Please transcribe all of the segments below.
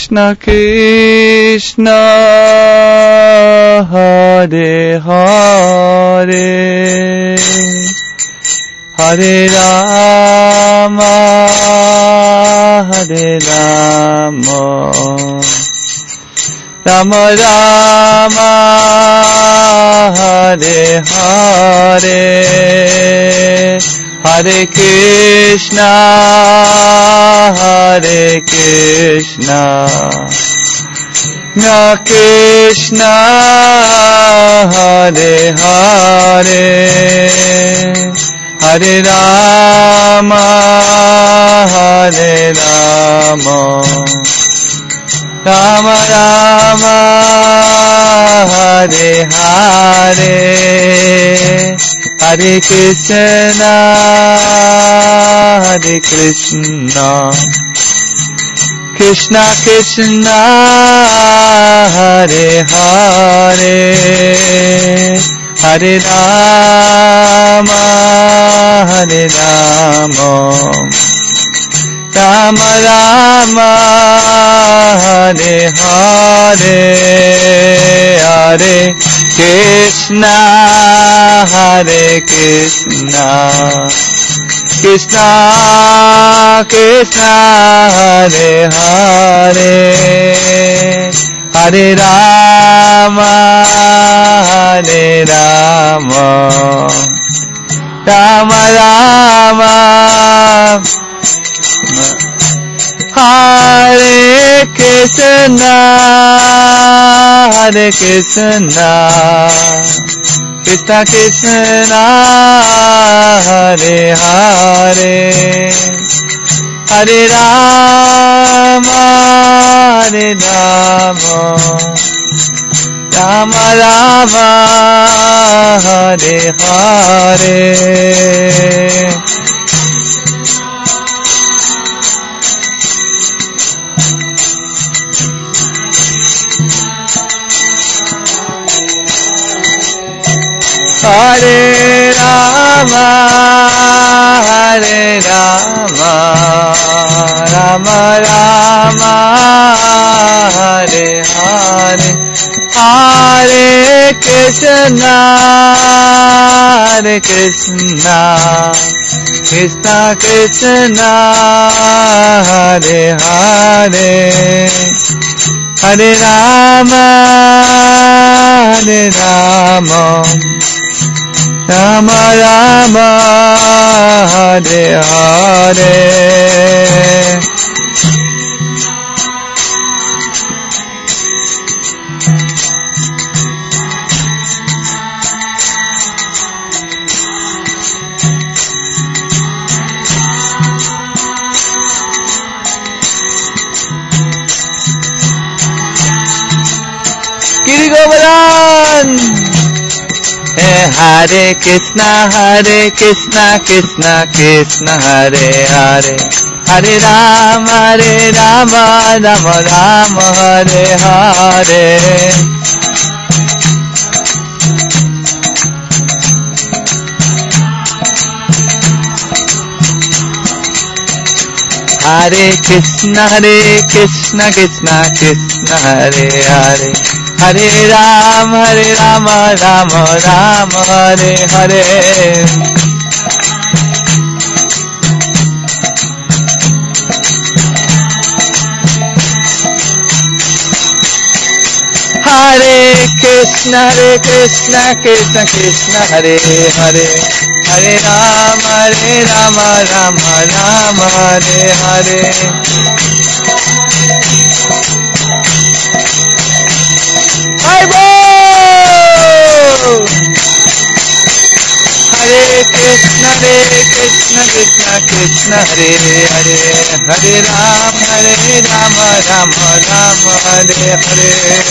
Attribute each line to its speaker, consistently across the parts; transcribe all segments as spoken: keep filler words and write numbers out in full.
Speaker 1: Krishna Krishna Hare Hare Hare Rama Hare Rama Rama Rama Hare Hare Hare Krishna Hare Krishna Krishna Hare Hare Hare Rama Hare Rama Rama Rama Hare Hare Hare Krishna Hare Krishna Krishna Krishna Hare Hare Hare Rama Hare Rama Rama Rama Hare Hare Hare Krishna Hare Krishna Krishna Krishna Hare Hare Hare Rama Hare Rama Rama Rama Hare Krishna Hare Krishna Krishna Krishna Hare Hare Hare Rama Hare Rama Rama Rama Hare Hare Hare Rama Hare Rama Rama Rama Hare Hare Hare Krishna Hare Krishna Krishna Krishna Hare Hare Hare Rama Hare Rama Rama Rama Hare Hare Giri Govardhan Hare Krishna Hare Krishna Krishna Krishna Hare Hare Hare Rama Hare Rama Rama Rama Hare Hare Hare Krishna Hare Krishna Krishna Krishna Hare Hare Hare Rama Hare Rama Rama Rama Hare Hare Hare Krishna Hare Krishna Krishna Krishna Hare Hare Hare Rama Hare Rama Rama Rama Hare Hare Hare Krishna Hare Krishna Krishna Krishna Hare Hare Hare Rama Hare Rama Rama Rama Hare Hare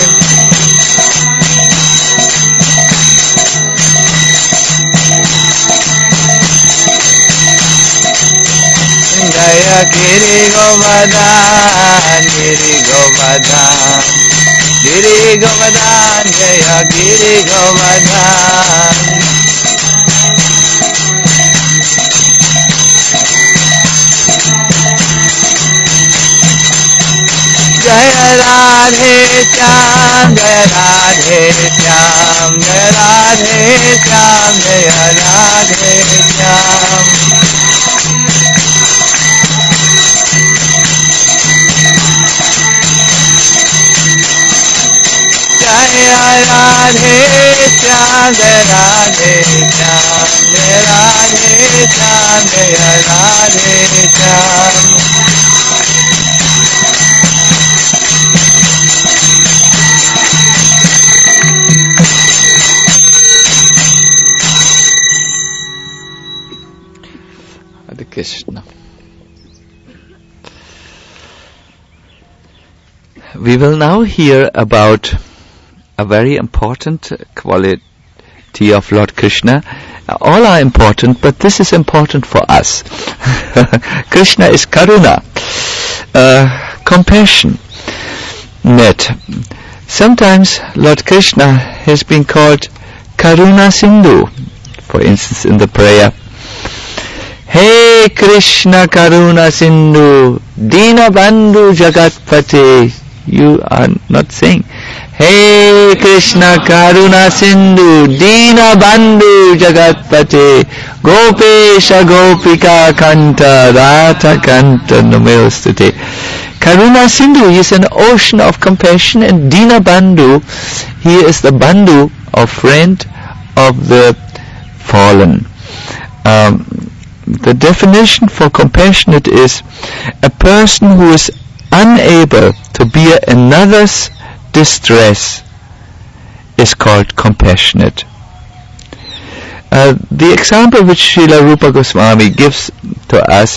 Speaker 1: Jaya Giri Govardhan Giri Govardhan Giri Govardhan Jaya Giri Govardhan Jaya Shyam, Jaya Radhe Shyam, Jaya Radhe Shyam, Jaya Radhe Shyam. Jaya Radhe Shyam, Jaya Radhe Shyam, Jaya Radhe Shyam, Jaya Radhe Shyam. Hare Krishna. We will now hear about a very important quality of Lord Krishna. All are important, but this is important for us. Krishna is Karuna, uh, compassion. Net. Sometimes Lord Krishna has been called Karuna Sindhu. For instance, in the prayer, Hey Krishna Karuna Sindhu, Dina Bandhu Jagatpate. You are not saying, Hey Krishna Karuna Sindhu, Dina Bandhu Jagatpate, Gopesha Gopika Kanta, Radha Kanta Namostute. Karuna Sindhu is an ocean of compassion, and Dina Bandhu, he is the Bandhu, or friend of the fallen. Um, the definition for compassionate is a person who is unable to bear another's distress is called compassionate. Uh, the example which Srila Rupa Goswami gives to us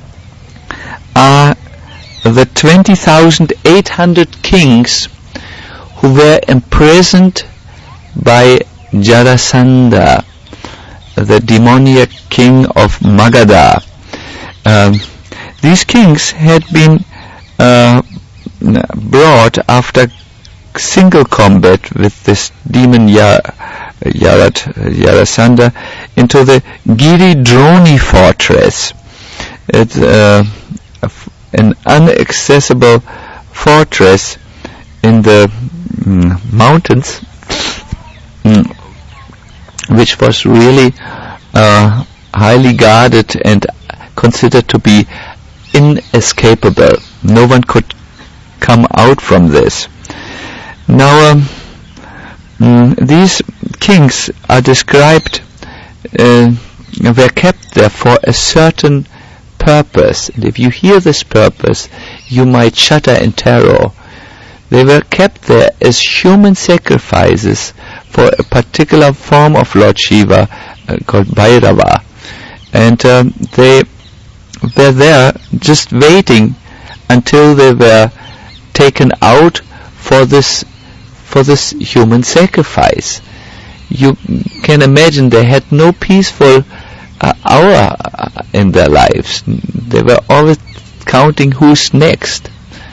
Speaker 1: are the twenty thousand eight hundred kings who were imprisoned by Jarasandha, the demoniac king of Magadha. Um, these kings had been uh, brought after single combat with this demon Yar, Yarat, Jarasandha into the Giridroni fortress. It's uh, an inaccessible fortress in the mm, mountains, mm, which was really uh, highly guarded and considered to be inescapable. No one could come out from this. Now, um, mm, these kings are described, uh, were kept there for a certain purpose. And if you hear this purpose, you might shudder in terror. They were kept there as human sacrifices for a particular form of Lord Shiva uh, called Bhairava. And um, they were there just waiting until they were taken out for this for this human sacrifice. You can imagine they had no peaceful uh, hour uh, in their lives. They were always counting who's next.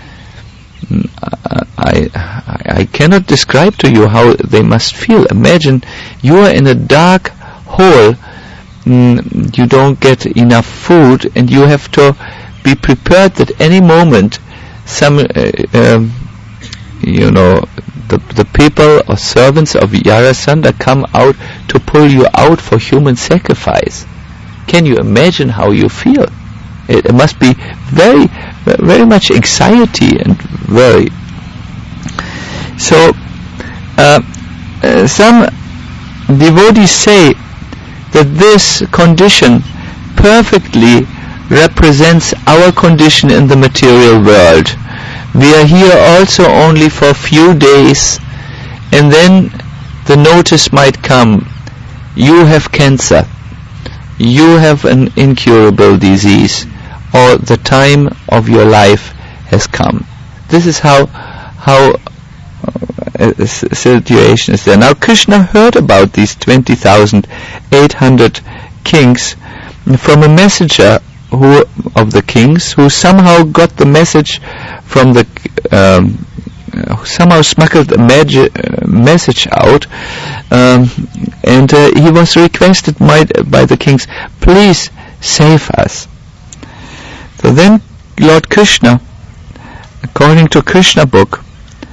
Speaker 1: I, I I cannot describe to you how they must feel. Imagine you are in a dark hole, mm, you don't get enough food, and you have to be prepared that any moment some, uh, um, you know, the, the people or servants of Jarasandha come out to pull you out for human sacrifice. Can you imagine how you feel? It, it must be very, very much anxiety and worry. So, uh, uh, some devotees say that this condition perfectly represents our condition in the material world. We are here also only for a few days, and then the notice might come, you have cancer, you have an incurable disease, or the time of your life has come. This is how how uh, a situation is there. Now Krishna heard about these twenty thousand eight hundred kings from a messenger who of the kings who somehow got the message from the um, somehow smuggled a magi- uh, message out, um, and uh, he was requested by, by the kings, please save us. So then Lord Krishna, according to Krishna book,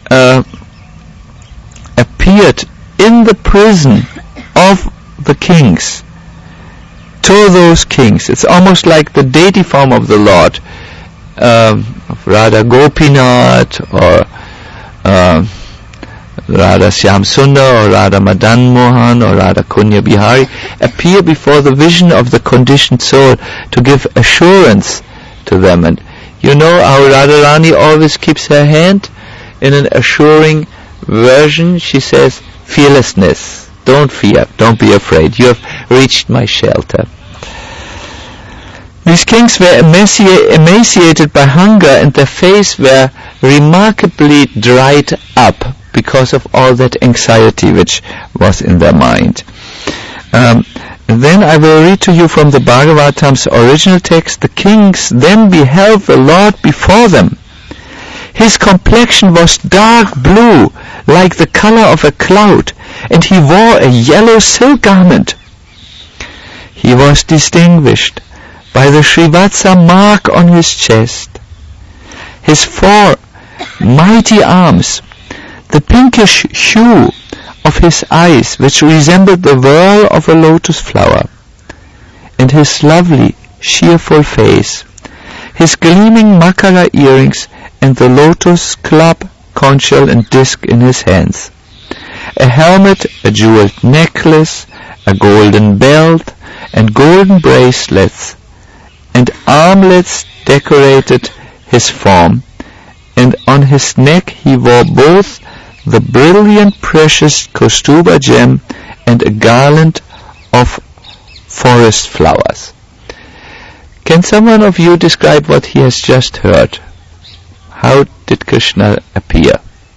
Speaker 1: uh, appeared in the prison of the kings to those kings. It's almost like the deity form of the Lord, um, of Radha Gopinath or uh, Radha Shyam Sundar or Radha Madan Mohan or Radha Kunya Bihari appear before the vision of the conditioned soul to give assurance to them. And you know how Radharani always keeps her hand in an assuring version. She says, fearlessness, don't fear, don't be afraid, you have reached my shelter. These kings were emaci- emaciated by hunger, and their faces were remarkably dried up because of all that anxiety which was in their mind. Um, then I will read to you from the Bhagavatam's original text. The kings then beheld the Lord before them. His complexion was dark blue, like the color of a cloud, and he wore a yellow silk garment. He was distinguished by the Srivatsa mark on his chest, his four mighty arms, the pinkish hue of his eyes, which resembled the whirl of a lotus flower, and his lovely, cheerful face, his gleaming makara earrings, and the lotus club, conch shell, and disc in his hands, a helmet, a jeweled necklace, a golden belt, and golden bracelets, and armlets decorated his form, and on his neck he wore both the brilliant precious Kaustuba gem and a garland of forest flowers. Can someone of you describe what he has just heard? How did Krishna appear?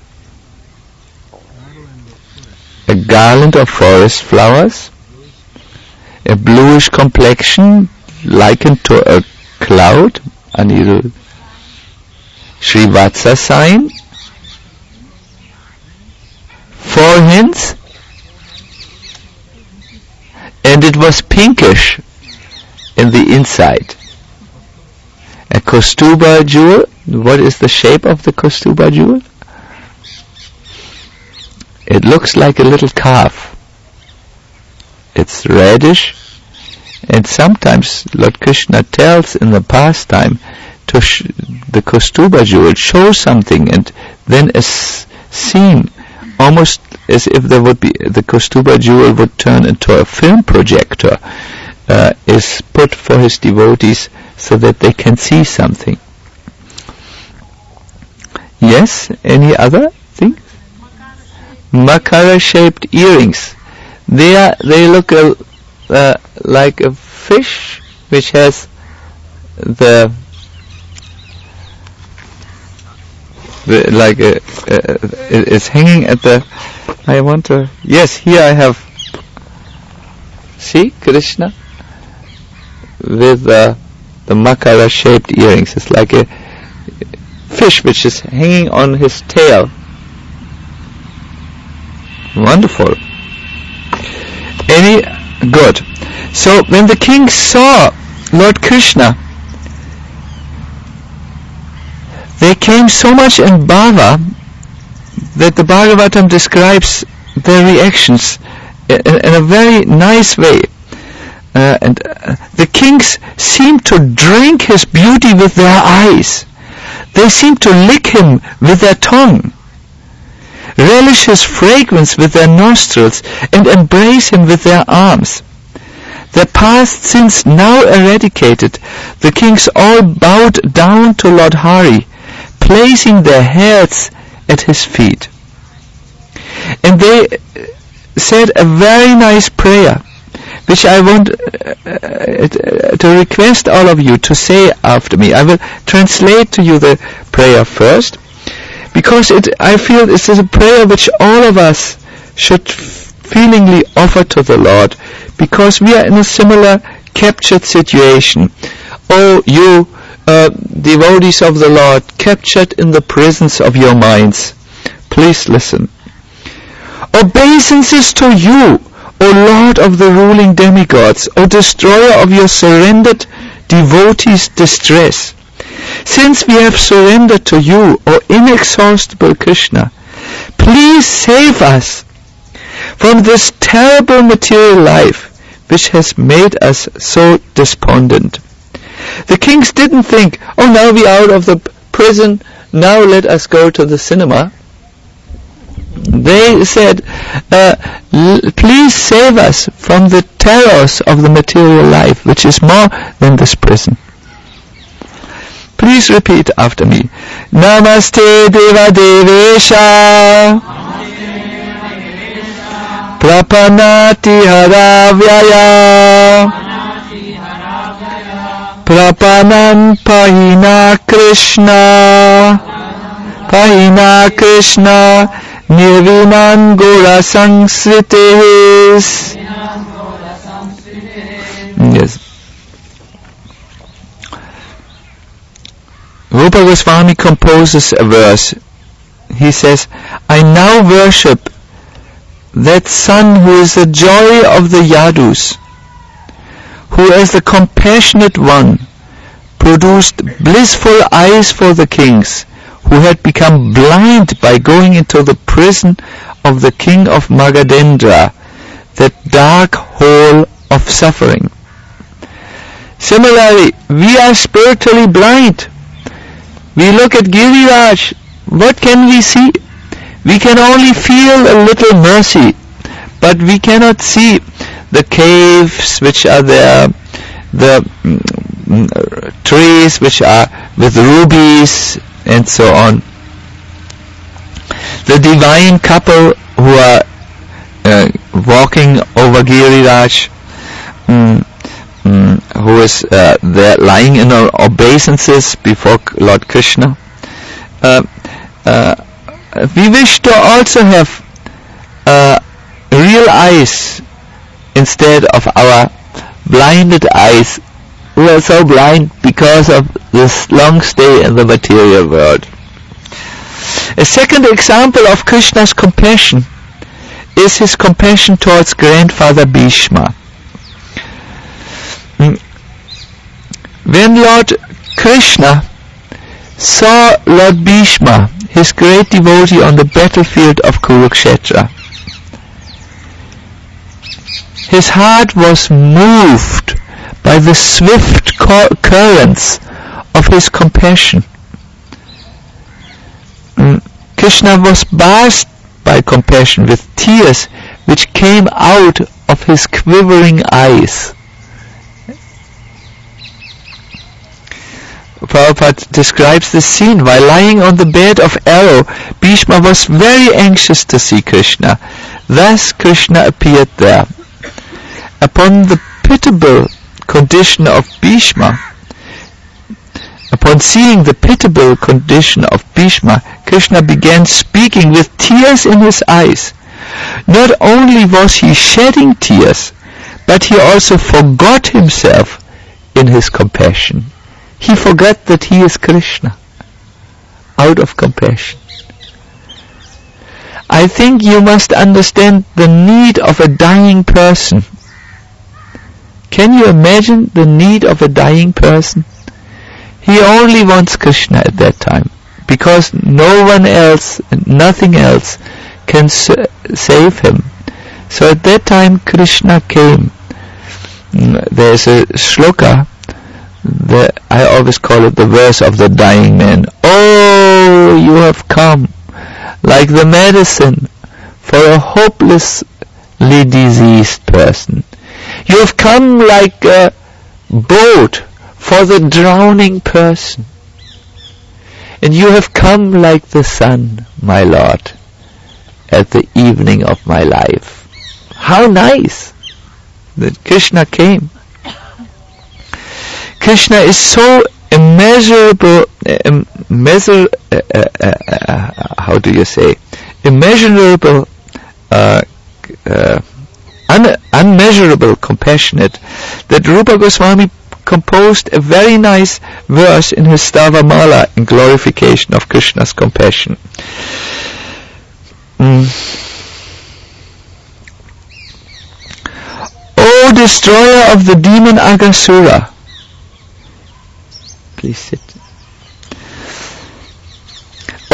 Speaker 1: A garland of forest flowers, a bluish complexion likened to a cloud, Anirudh, Srivatsa sign, four hands, and it was pinkish in the inside. A Kaustuba jewel. What is the shape of the Kaustuba jewel? It looks like a little calf. It's reddish, and sometimes Lord Krishna tells in the pastime to sh- the Kaustuba jewel show something, and then a s- scene almost as if there would be the Kaustuba jewel would turn into a film projector uh, is put for his devotees so that they can see something. Yes, any other thing? Makara shaped earrings. They are they look uh, uh, like a fish which has the The, like a, uh, it's hanging at the. I want to. Yes, here I have. See Krishna with uh, the makara shaped earrings. It's like a fish which is hanging on his tail. Wonderful. Any good. So when the king saw Lord Krishna, they came so much in bhava that the Bhagavatam describes their reactions in, in a very nice way. Uh, and uh, the kings seemed to drink his beauty with their eyes. They seemed to lick him with their tongue, relish his fragrance with their nostrils, and embrace him with their arms. Their past sins now eradicated, the kings all bowed down to Lord Hari, placing their heads at his feet. And they said a very nice prayer, which I want uh, to request all of you to say after me. I will translate to you the prayer first, because it, I feel this is a prayer which all of us should feelingly offer to the Lord, because we are in a similar captured situation. Oh, you Uh, devotees of the Lord, captured in the prisons of your minds, please listen. Obeisances to you, O Lord of the ruling demigods, O destroyer of your surrendered devotees' distress. Since we have surrendered to you, O inexhaustible Krishna, please save us from this terrible material life which has made us so despondent. The kings didn't think, oh, now we are out of the prison, now let us go to the cinema. They said, uh, l- please save us from the terrors of the material life, which is more than this prison. Please repeat after me. Namaste Deva Devesha Prapanati Haravyaya Prapanan Pahina Krishna Pahina Krishna Nirvinan Gora Sangsritis. Yes. Rupa Goswami composes a verse. He says, I now worship that son who is the joy of the Yadus, who as the compassionate one produced blissful eyes for the kings, who had become blind by going into the prison of the king of Magadendra, that dark hole of suffering. Similarly, we are spiritually blind. We look at Giriraj, what can we see? We can only feel a little mercy, but we cannot see the caves which are there, the mm, trees which are with rubies and so on. The divine couple who are uh, walking over Giriraj, mm, mm, who is uh, there lying in obeisances before Lord Krishna. Uh, uh, we wish to also have uh, real eyes instead of our blinded eyes. We are so blind because of this long stay in the material world. A second example of Krishna's compassion is his compassion towards grandfather Bhishma. When Lord Krishna saw Lord Bhishma, his great devotee, on the battlefield of Kurukshetra, his heart was moved by the swift currents of his compassion. Krishna was bathed by compassion with tears which came out of his quivering eyes. Prabhupada describes the scene. While lying on the bed of Arrow, Bhishma was very anxious to see Krishna. Thus Krishna appeared there. Upon the pitiable condition of Bhishma, upon seeing the pitiable condition of Bhishma, Krishna began speaking with tears in his eyes. Not only was he shedding tears, but he also forgot himself in his compassion. He forgot that he is Krishna out of compassion. I think you must understand the need of a dying person. Can you imagine the need of a dying person? He only wants Krishna at that time, because no one else, nothing else can sa- save him. So at that time Krishna came. There's a shloka, the, I always call it the verse of the dying man. Oh, you have come like the medicine for a hopelessly diseased person. You have come like a boat for the drowning person. And you have come like the sun, my Lord, at the evening of my life. How nice that Krishna came. Krishna is so immeasurable, uh, measure, uh, uh, uh, uh, how do you say, immeasurable, uh, uh, un- unmeasurable, compassionate, that Rupa Goswami composed a very nice verse in his Stavamala in glorification of Krishna's compassion. Mm. O destroyer of the demon Aghasura, please sit.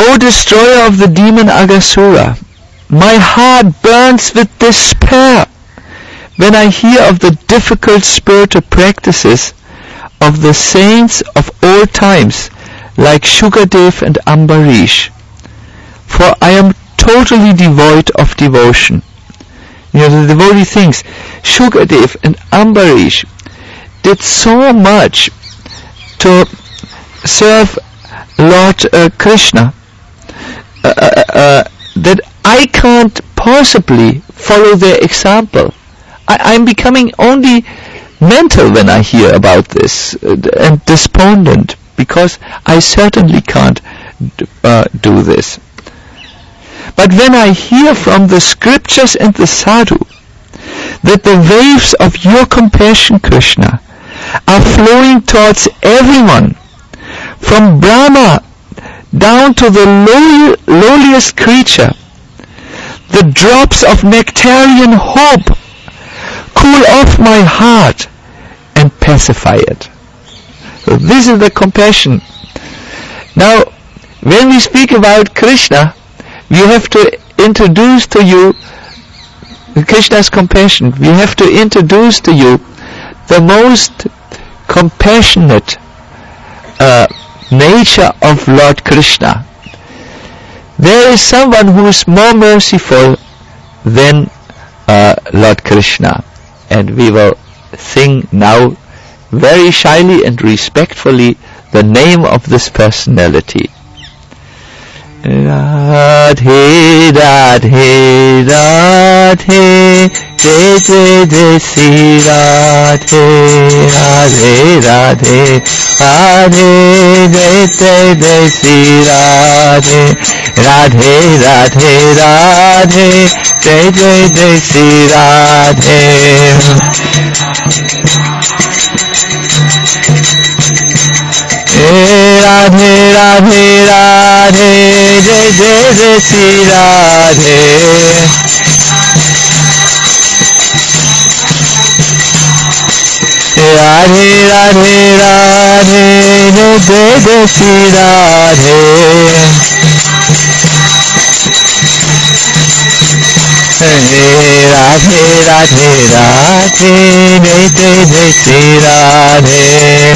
Speaker 1: O destroyer of the demon Aghasura, my heart burns with despair when I hear of the difficult spiritual practices of the saints of old times like Shukadev and Ambarish, for I am totally devoid of devotion. You know, the devotee thinks Shukadev and Ambarish did so much to serve Lord uh, Krishna uh, uh, uh, that I can't possibly follow their example. I, I'm becoming only mental when I hear about this uh, and despondent, because I certainly can't uh, do this. But when I hear from the scriptures and the sadhu that the waves of your compassion, Krishna, are flowing towards everyone, from Brahma down to the low, lowliest creature, the drops of nectarian hope cool off my heart and pacify it. So this is the compassion. Now, when we speak about Krishna, we have to introduce to you Krishna's compassion. We have to introduce to you the most compassionate uh, nature of Lord Krishna. There is someone who is more merciful than uh, Lord Krishna, and we will sing now very shyly and respectfully the name of this personality. Radhe, Radhe, Radhe, Jai Jai Jai Sri Radhe, Radhe, Radhe, Radhe, Jai Jai Jai Sri Radhe, Radhe, Radhe, Radhe, Jai Jai Jai Sri Radhe. Radhe, Radhe, Radhe, Jai Jai Jai Sri Radhe. Radhe, Radhe, Radhe, Jai Jai Jai Sri Radhe. Radhe, Radhe, Radhe, Jai Jai Jai Sri Radhe.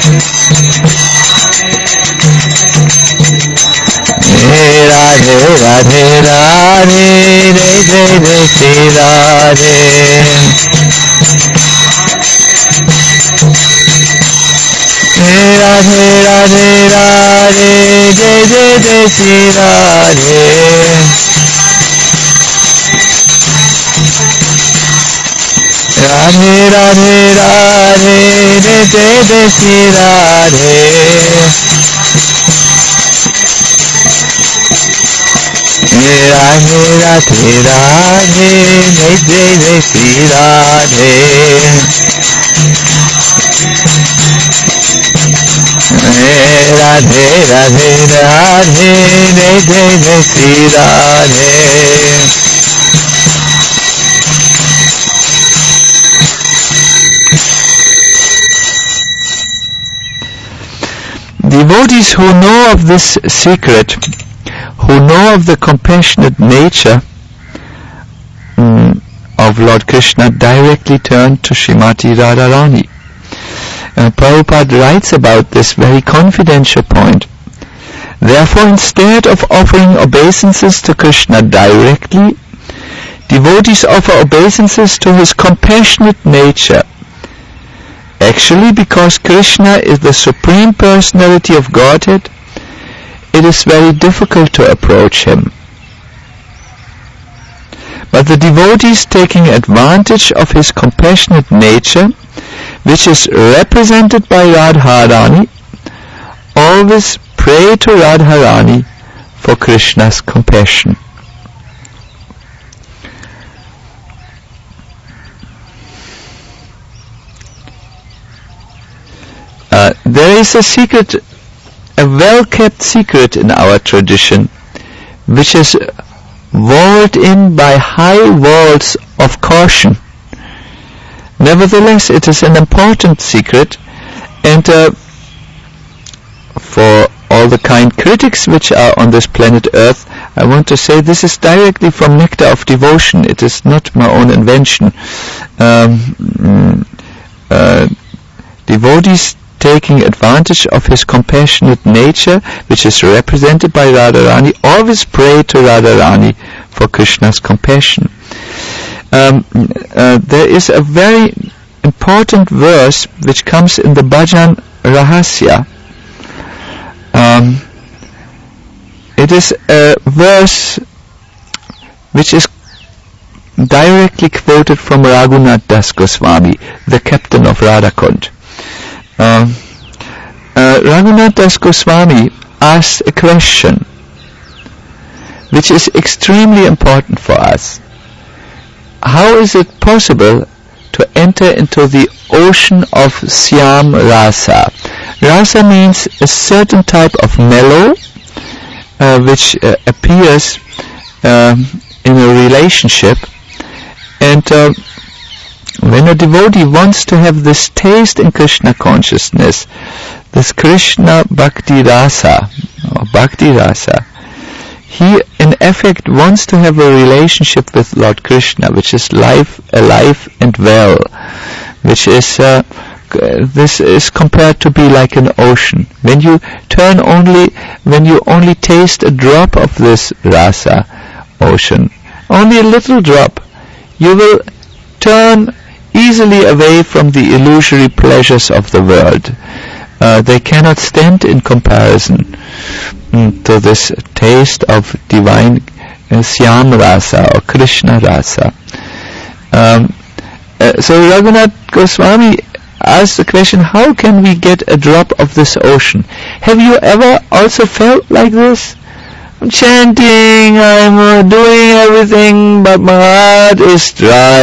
Speaker 1: Radhe, Radhe, Radhe, Jai Jai Jai Sri Radhe. Radhe, Radhe, Radhe, Jai Jai Jai Sri Radhe. Radhe, Radhe, Radhe, Jai Jai Jai Sri Radhe. Radhe, Radhe, Radhe, Jai Jai Jai Sri Radhe. Radhe, Radhe, Radhe, Jai Jai Jai Sri Radhe. Devotees who know of this secret, who know of the compassionate nature um, of Lord Krishna, directly turn to Srimati Radharani. Uh, Prabhupada writes about this very confidential point. Therefore, instead of offering obeisances to Krishna directly, devotees offer obeisances to his compassionate nature. Actually, because Krishna is the Supreme Personality of Godhead, it is very difficult to approach him. But the devotees, taking advantage of his compassionate nature, which is represented by Radharani, always pray to Radharani for Krishna's compassion. Uh, there is a secret, a well-kept secret in our tradition, which is walled in by high walls of caution. Nevertheless, it is an important secret, and uh, for all the kind critics which are on this planet Earth, I want to say this is directly from Nectar of Devotion. It is not my own invention. Um, uh, devotees taking advantage of his compassionate nature, which is represented by Radharani, always pray to Radharani for Krishna's compassion. Um, uh, there is a very important verse which comes in the Bhajan Rahasya. Um, it is a verse which is directly quoted from Raghunath Das Goswami, the captain of Radhakund. Um, uh, Raghunath Das Goswami asks a question which is extremely important for us. How is it possible to enter into the ocean of Syam Rasa? Rasa means a certain type of mellow uh, which uh, appears um, in a relationship, and uh, when a devotee wants to have this taste in Krishna consciousness, this Krishna Bhakti Rasa, or Bhakti Rasa, he in effect wants to have a relationship with Lord Krishna, which is life, alive and well, which is, uh, this is compared to be like an ocean. When you turn only, when you only taste a drop of this Rasa ocean, only a little drop, you will turn easily away from the illusory pleasures of the world. Uh, they cannot stand in comparison mm, to this taste of divine uh, Syam Rasa or Krishna Rasa. Um, uh, so Raghunath Goswami asked the question, how can we get a drop of this ocean? Have you ever also felt like this? I'm chanting, I'm uh, doing everything, but my heart is dry.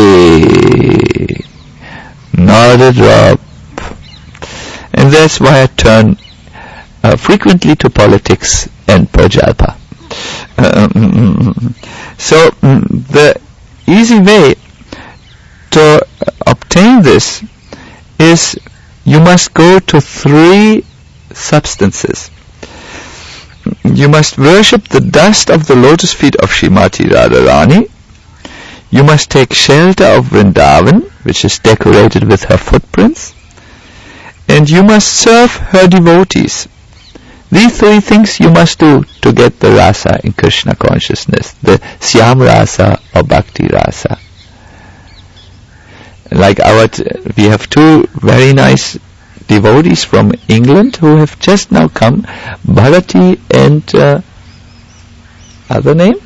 Speaker 1: Not a drop. And that's why I turn uh, frequently to politics and Prajalpa. Um, so um, the easy way to obtain this is you must go to three substances. You must worship the dust of the lotus feet of Srimati Radharani. You must take shelter of Vrindavan, which is decorated with her footprints. And you must serve her devotees. These three things you must do to get the rasa in Krishna consciousness, the Syam Rasa or Bhakti Rasa. Like our, t- we have two very nice devotees from England who have just now come, Bharati and uh, other name?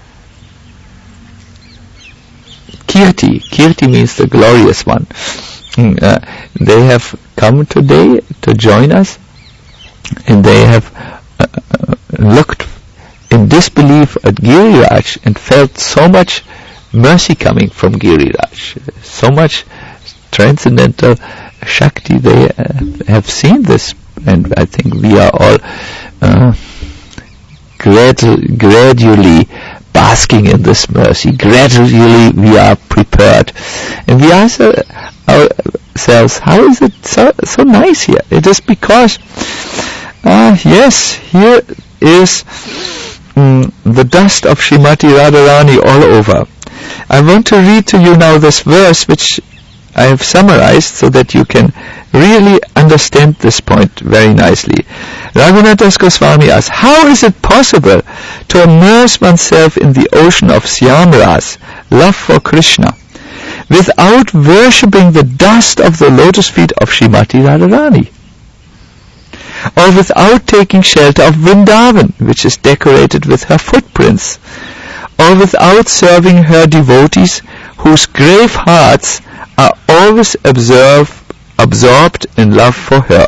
Speaker 1: Kirti. Kirti means the glorious one. Uh, they have come today to join us, and they have uh, uh, looked in disbelief at Giriraj and felt so much mercy coming from Giriraj, so much transcendental Shakti. They uh, have seen this, and I think we are all uh, gradu- gradually basking in this mercy. Gradually we are prepared, and we ask uh, ourselves, how is it so, so nice here? It is because, uh, yes, here is mm, the dust of Srimati Radharani all over. I want to read to you now this verse which I have summarized so that you can really understand this point very nicely. Raghunath Das Goswami asks, how is it possible to immerse oneself in the ocean of Syamras, love for Krishna, without worshipping the dust of the lotus feet of Srimati Radharani? Or without taking shelter of Vrindavan, which is decorated with her footprints? Or without serving her devotees, whose grave hearts are always observe, absorbed in love for her?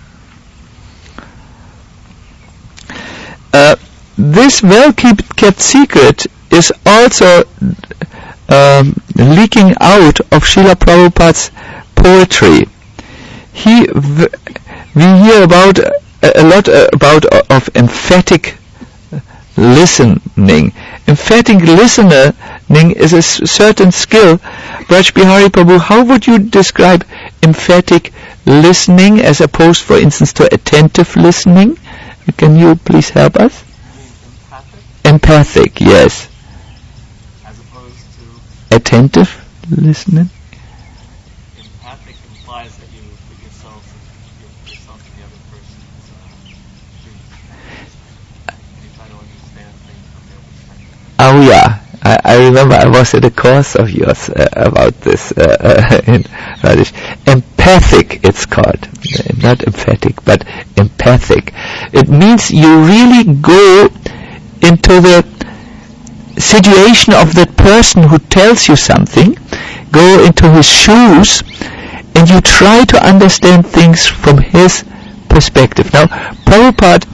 Speaker 1: Uh, this well-kept secret is also um, leaking out of Srila Prabhupada's poetry. He, we hear about a, a lot about uh, of emphatic listening. Emphatic listening is a s- certain skill. Braj Bihari Prabhu, how would you describe emphatic listening as opposed, for instance, to attentive listening? Can you please help us?
Speaker 2: Empathic?
Speaker 1: Empathic, yes.
Speaker 2: As opposed to?
Speaker 1: Attentive listening?
Speaker 2: Empathic implies that you put yourself, you put yourself in the other person's uh, shoes. You try to understand things from their perspective.
Speaker 1: Oh yeah. I, I remember I was at a course of yours uh, about this uh, uh, in Rajesh. Empathic, it's called. Uh, not emphatic, but empathic. It means you really go into the situation of that person who tells you something, go into his shoes, and you try to understand things from his perspective. Now, Prabhupada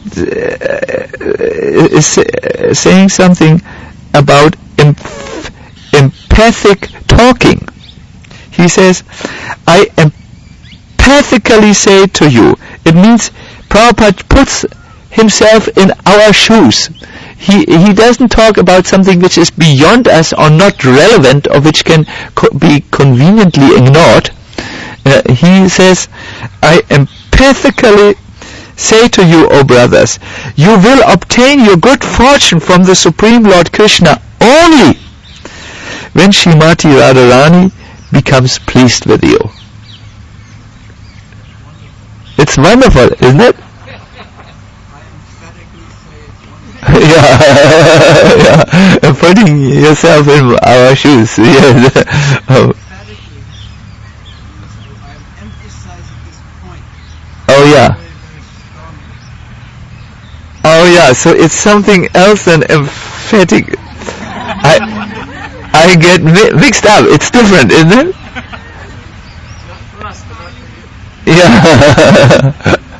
Speaker 1: uh, is uh, saying something about emph- empathic talking. He says, I empathically say to you. It means Prabhupada puts himself in our shoes. He he doesn't talk about something which is beyond us or not relevant or which can co- be conveniently ignored. Uh, he says, I empathically say to you, O brothers, you will obtain your good fortune from the Supreme Lord Krishna only when Srimati Radharani becomes pleased with you. It's wonderful, isn't it? yeah, yeah, putting yourself in our shoes. Yes. oh. oh yeah. Oh yeah, so it's something else than emphatic. I I get mi- mixed up. It's different, isn't it? Yeah.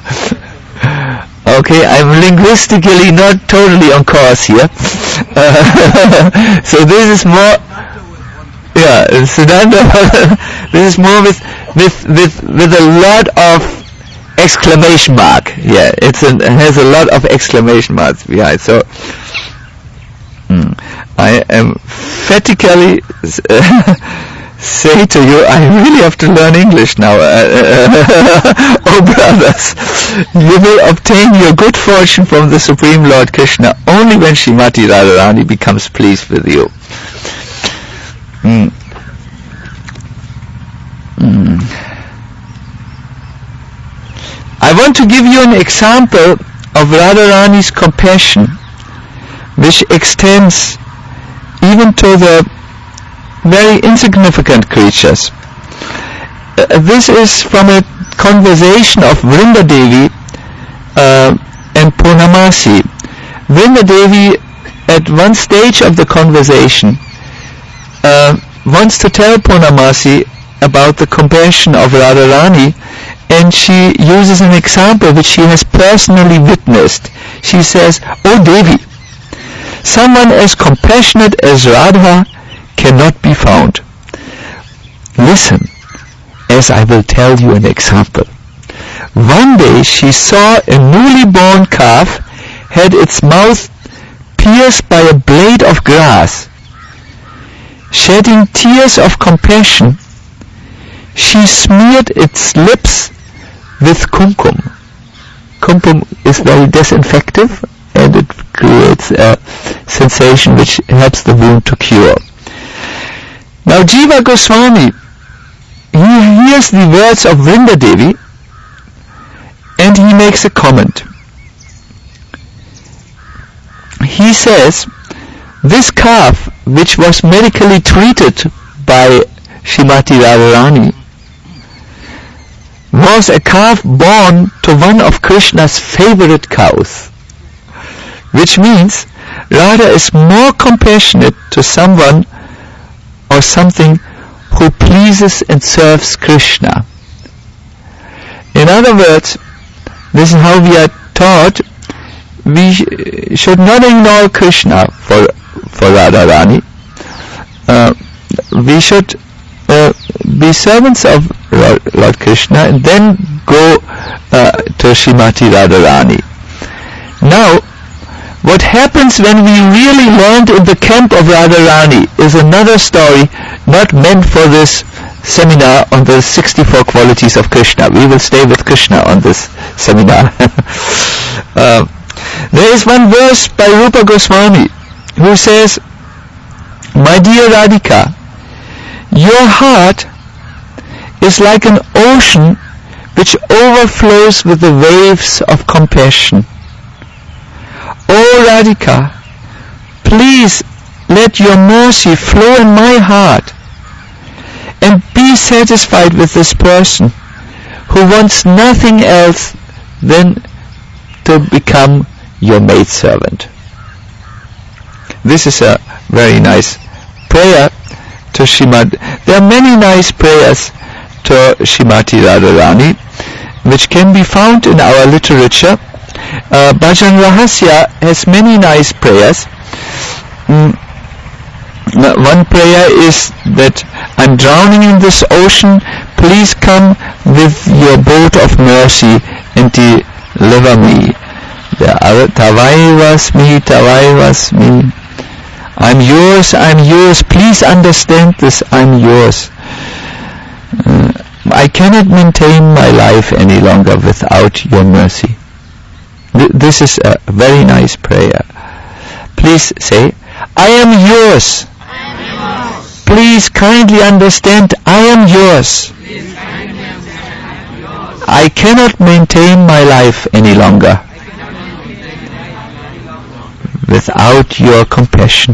Speaker 1: Okay, I'm linguistically not totally on course here. Uh, so this is more. Yeah, Siddhanta. This is more with with with with a lot of exclamation mark. Yeah, it's an, it has a lot of exclamation marks behind. So hmm, I am emphatically uh, say to you, I really have to learn English now. Uh, oh brothers, you will obtain your good fortune from the Supreme Lord Krishna only when Srimati Radharani becomes pleased with you. Hmm. Hmm. I want to give you an example of Radharani's compassion, which extends even to the very insignificant creatures. Uh, this is from a conversation of Vrinda Devi uh, and Purnamasi. Vrinda Devi, at one stage of the conversation, uh, wants to tell Purnamasi about the compassion of Radharani, and she uses an example which she has personally witnessed. She says, "O Devi, someone as compassionate as Radha cannot be found. Listen, as I will tell you an example. One day she saw a newly born calf had its mouth pierced by a blade of grass. Shedding tears of compassion, she smeared its lips with kumkum." Kumkum is very disinfective and it creates a sensation which helps the wound to cure. Now Jiva Goswami, he hears the words of Vrinda Devi and he makes a comment. He says, this calf, which was medically treated by Srimati Radharani, was a calf born to one of Krishna's favorite cows, which means Radha is more compassionate to someone or something who pleases and serves Krishna. In other words, this is how we are taught. We sh- should not ignore Krishna for for Radharani. Uh, we should uh, be servants of Lord, Lord Krishna and then go uh, to Srimati Radharani. Now, what happens when we really land in the camp of Radharani is another story, not meant for this seminar on the sixty-four qualities of Krishna. We will stay with Krishna on this seminar. Uh, there is one verse by Rupa Goswami who says, "My dear Radhika, your heart is like an ocean which overflows with the waves of compassion. O Radhika, please let your mercy flow in my heart and be satisfied with this person who wants nothing else than to become your maidservant." This is a very nice prayer to Srimad. There are many nice prayers to Srimati Radharani which can be found in our literature. Uh, Bhajan Rahasya has many nice prayers. Mm, one prayer is that, "I'm drowning in this ocean, please come with your boat of mercy and deliver me." The other, "Tavai vasmi, Tavai vasmi." I'm yours, I'm yours, please understand this, I'm yours. Uh, I cannot maintain my life any longer without your mercy. Th- this is a very nice prayer. Please say, "I am yours.
Speaker 3: I am yours.
Speaker 1: Please kindly understand, I am yours.
Speaker 3: Please kindly understand, I am yours.
Speaker 1: I cannot maintain my life any longer without your compassion."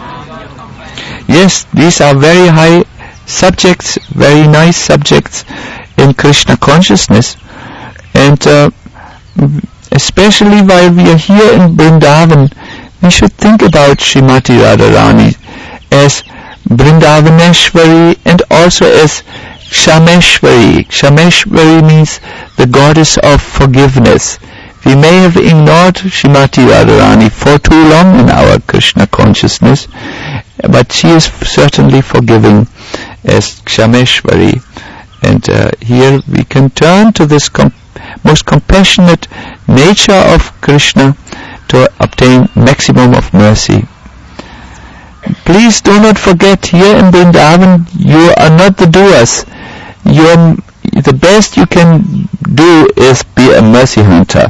Speaker 1: Yes, these are very high subjects, very nice subjects in Krishna consciousness, and uh, especially while we are here in Vrindavan, we should think about Srimati Radharani as Vrindavaneshwari and also as Kshameshwari. Kshameshwari means the goddess of forgiveness. We may have ignored Srimati Radharani for too long in our Krishna consciousness, but she is certainly forgiving as Kshameshwari. And uh, here we can turn to this com- most compassionate nature of Krishna to obtain maximum of mercy. Please do not forget, here in Vrindavan, you are not the doers. You're, the best you can do is be a mercy hunter.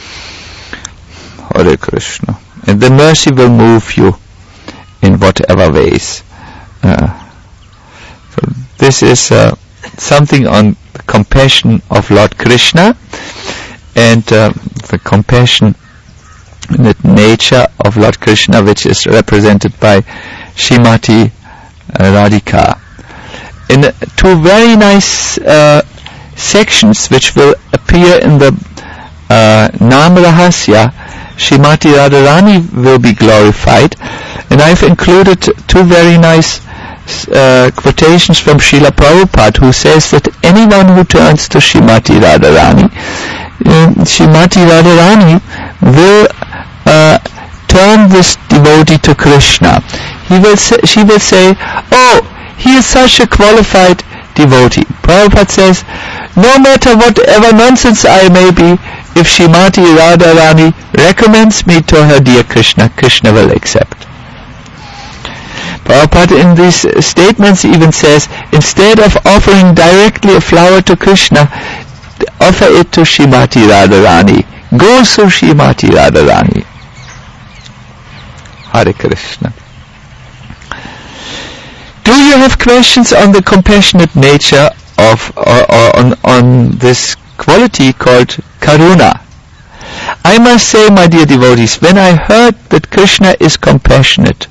Speaker 1: Hare Krishna. And the mercy will move you in whatever ways. Uh, so this is uh, something on the compassion of Lord Krishna and uh, the compassionate nature of Lord Krishna, which is represented by Srimati Radhika. In uh, two very nice uh, sections which will appear in the uh, Nam Rahasya, Srimati Radharani will be glorified, and I've included two very nice uh, quotations from Srila Prabhupada, who says that anyone who turns to Srimati Radharani, uh, Srimati Radharani will uh, turn this devotee to Krishna. He will say, she will say, "Oh, he is such a qualified devotee." Prabhupada says, "No matter whatever nonsense I may be, if Srimati Radharani recommends me to her dear Krishna, Krishna will accept." Prabhupada in these statements even says, instead of offering directly a flower to Krishna, offer it to Srimati Radharani. Go to Srimati Radharani. Hare Krishna. Do you have questions on the compassionate nature of, or, or on, on this quality called Karuna? I must say, my dear devotees, when I heard that Krishna is compassionate,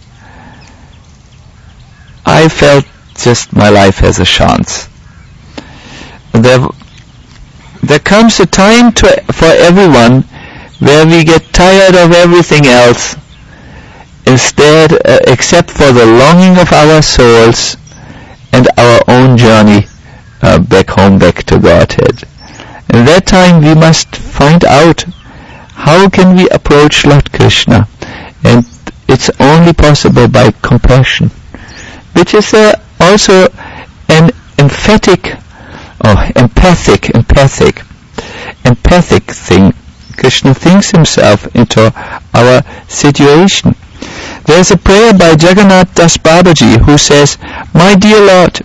Speaker 1: I felt just my life has a chance. There, there comes a time to, for everyone where we get tired of everything else, instead, uh, except for the longing of our souls and our own journey uh, back home, back to Godhead. In that time we must find out how can we approach Lord Krishna, and it's only possible by compassion, which is uh, also an emphatic or empathic, empathic, empathic thing. Krishna thinks himself into our situation. There's a prayer by Jagannath Das Babaji who says, "My dear Lord,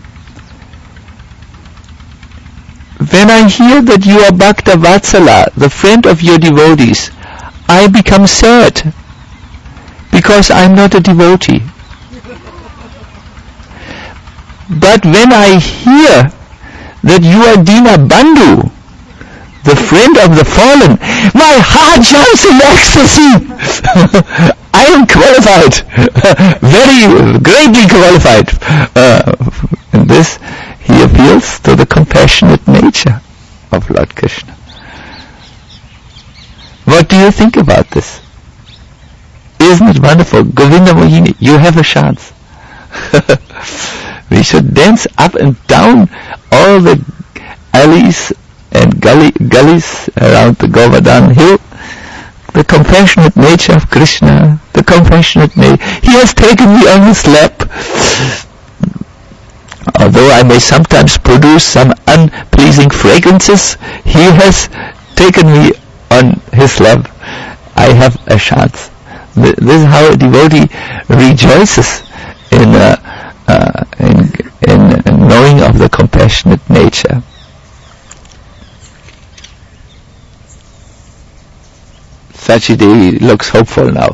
Speaker 1: when I hear that you are Bhakta Vatsala, the friend of your devotees, I become sad because I'm not a devotee. But when I hear that you are Dina Bandhu, the friend of the fallen, my heart jumps in ecstasy. I am qualified, very greatly qualified. Uh, in this, he appeals to the compassionate nature of Lord Krishna. What do you think about this? Isn't it wonderful? Govinda Mohini, you have a chance. We should dance up and down all the alleys and gully, gullies around the Govardhan hill. The compassionate nature of Krishna, the compassionate nature. He has taken me on his lap. Although I may sometimes produce some unpleasing fragrances, he has taken me on his lap. I have a chance. This is how a devotee rejoices in, uh, uh, in, in knowing of the compassionate nature. Sachi Devi looks hopeful now.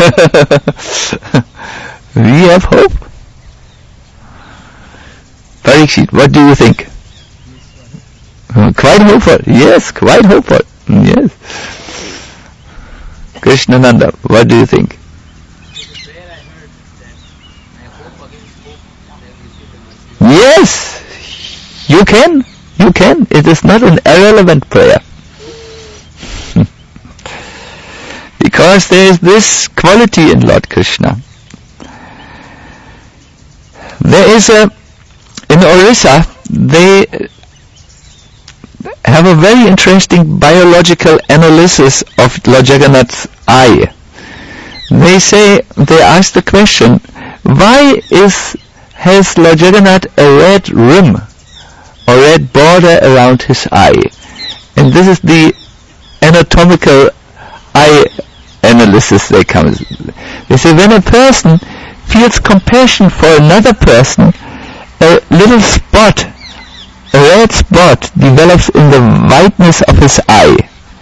Speaker 1: We have hope. Parikshit, what do you think? Uh, quite hopeful. Yes, quite hopeful. Yes. Krishnananda, what do you think? Yes, you can. You can. It is not an irrelevant prayer. Because there is this quality in Lord Krishna. There is a, in Orissa, they have a very interesting biological analysis of Lord Jagannath's eye. They say, they ask the question, why is, has Lord Jagannath a red rim, or red border around his eye? And this is the anatomical eye analysis they come. They say when a person feels compassion for another person, a little spot, a red spot develops in the whiteness of his eye.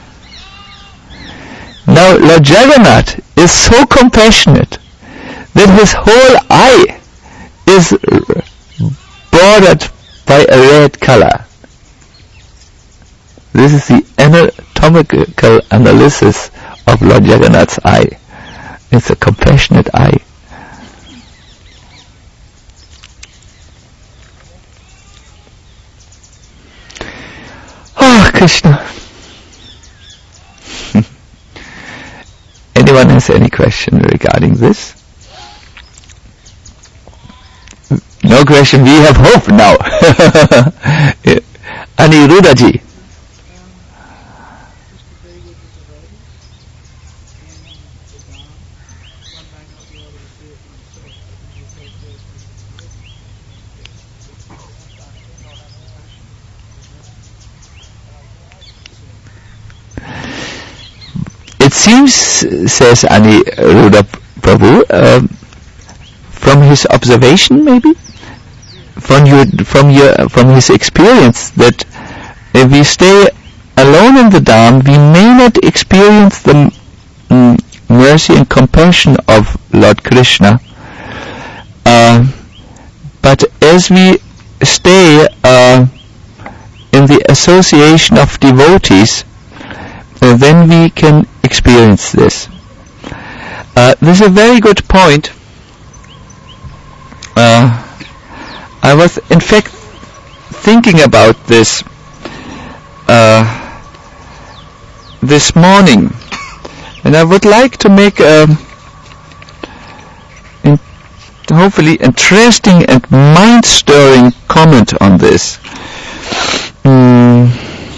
Speaker 1: Now Lord Jagannath is so compassionate that his whole eye is bordered by a red color. This is the anatomical analysis of Lord Jagannath's eye. It's a compassionate eye. Oh, Krishna. Anyone has any question regarding this? No question, we have hope now. Aniruddhaji. It seems, says Aniruddha Prabhu, uh, from his observation maybe, from your, from your, from his experience, that if we stay alone in the Dham, we may not experience the mm, mercy and compassion of Lord Krishna. Uh, but as we stay uh, in the association of devotees, uh, then we can experience this. Uh, this is a very good point. Uh, I was in fact thinking about this uh, this morning, and I would like to make a in, hopefully interesting and mind-stirring comment on this. Mm.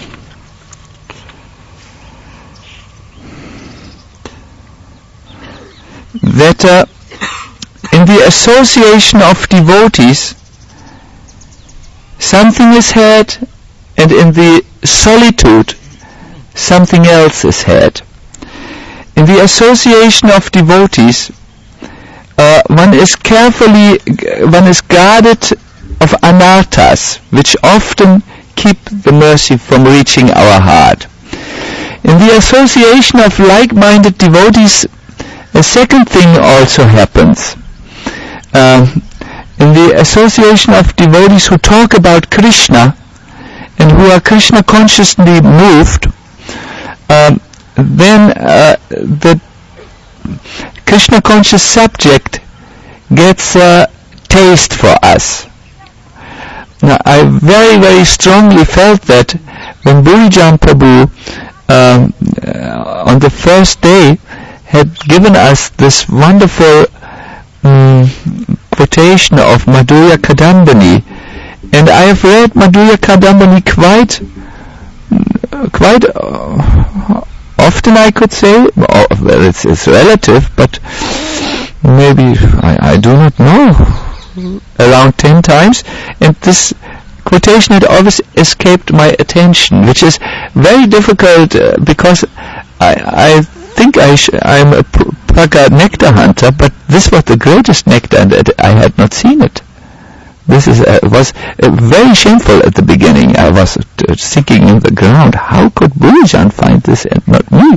Speaker 1: That uh, in the association of devotees, something is had, and in the solitude, something else is had. In the association of devotees, uh, one is carefully, one is guarded of anarthas, which often keep the mercy from reaching our heart. In the association of like-minded devotees, a second thing also happens. Um, in the association of devotees who talk about Krishna and who are Krishna consciously moved, um, then uh, the Krishna conscious subject gets a taste for us. Now, I very, very strongly felt that when Burijan Prabhu um, uh, on the first day had given us this wonderful um, quotation of Madhurya Kadambini, and I have read Madhurya Kadambini quite, quite uh, often, I could say. Oh, well, it's, it's relative, but maybe I, I do not know, around ten times, and this quotation had always escaped my attention, which is very difficult uh, because I, I think I sh- I'm a p- Praga nectar hunter, but this was the greatest nectar and I had not seen it. This is uh, was uh, very shameful at the beginning. I was uh, sinking in the ground. How could Burijan find this and not me?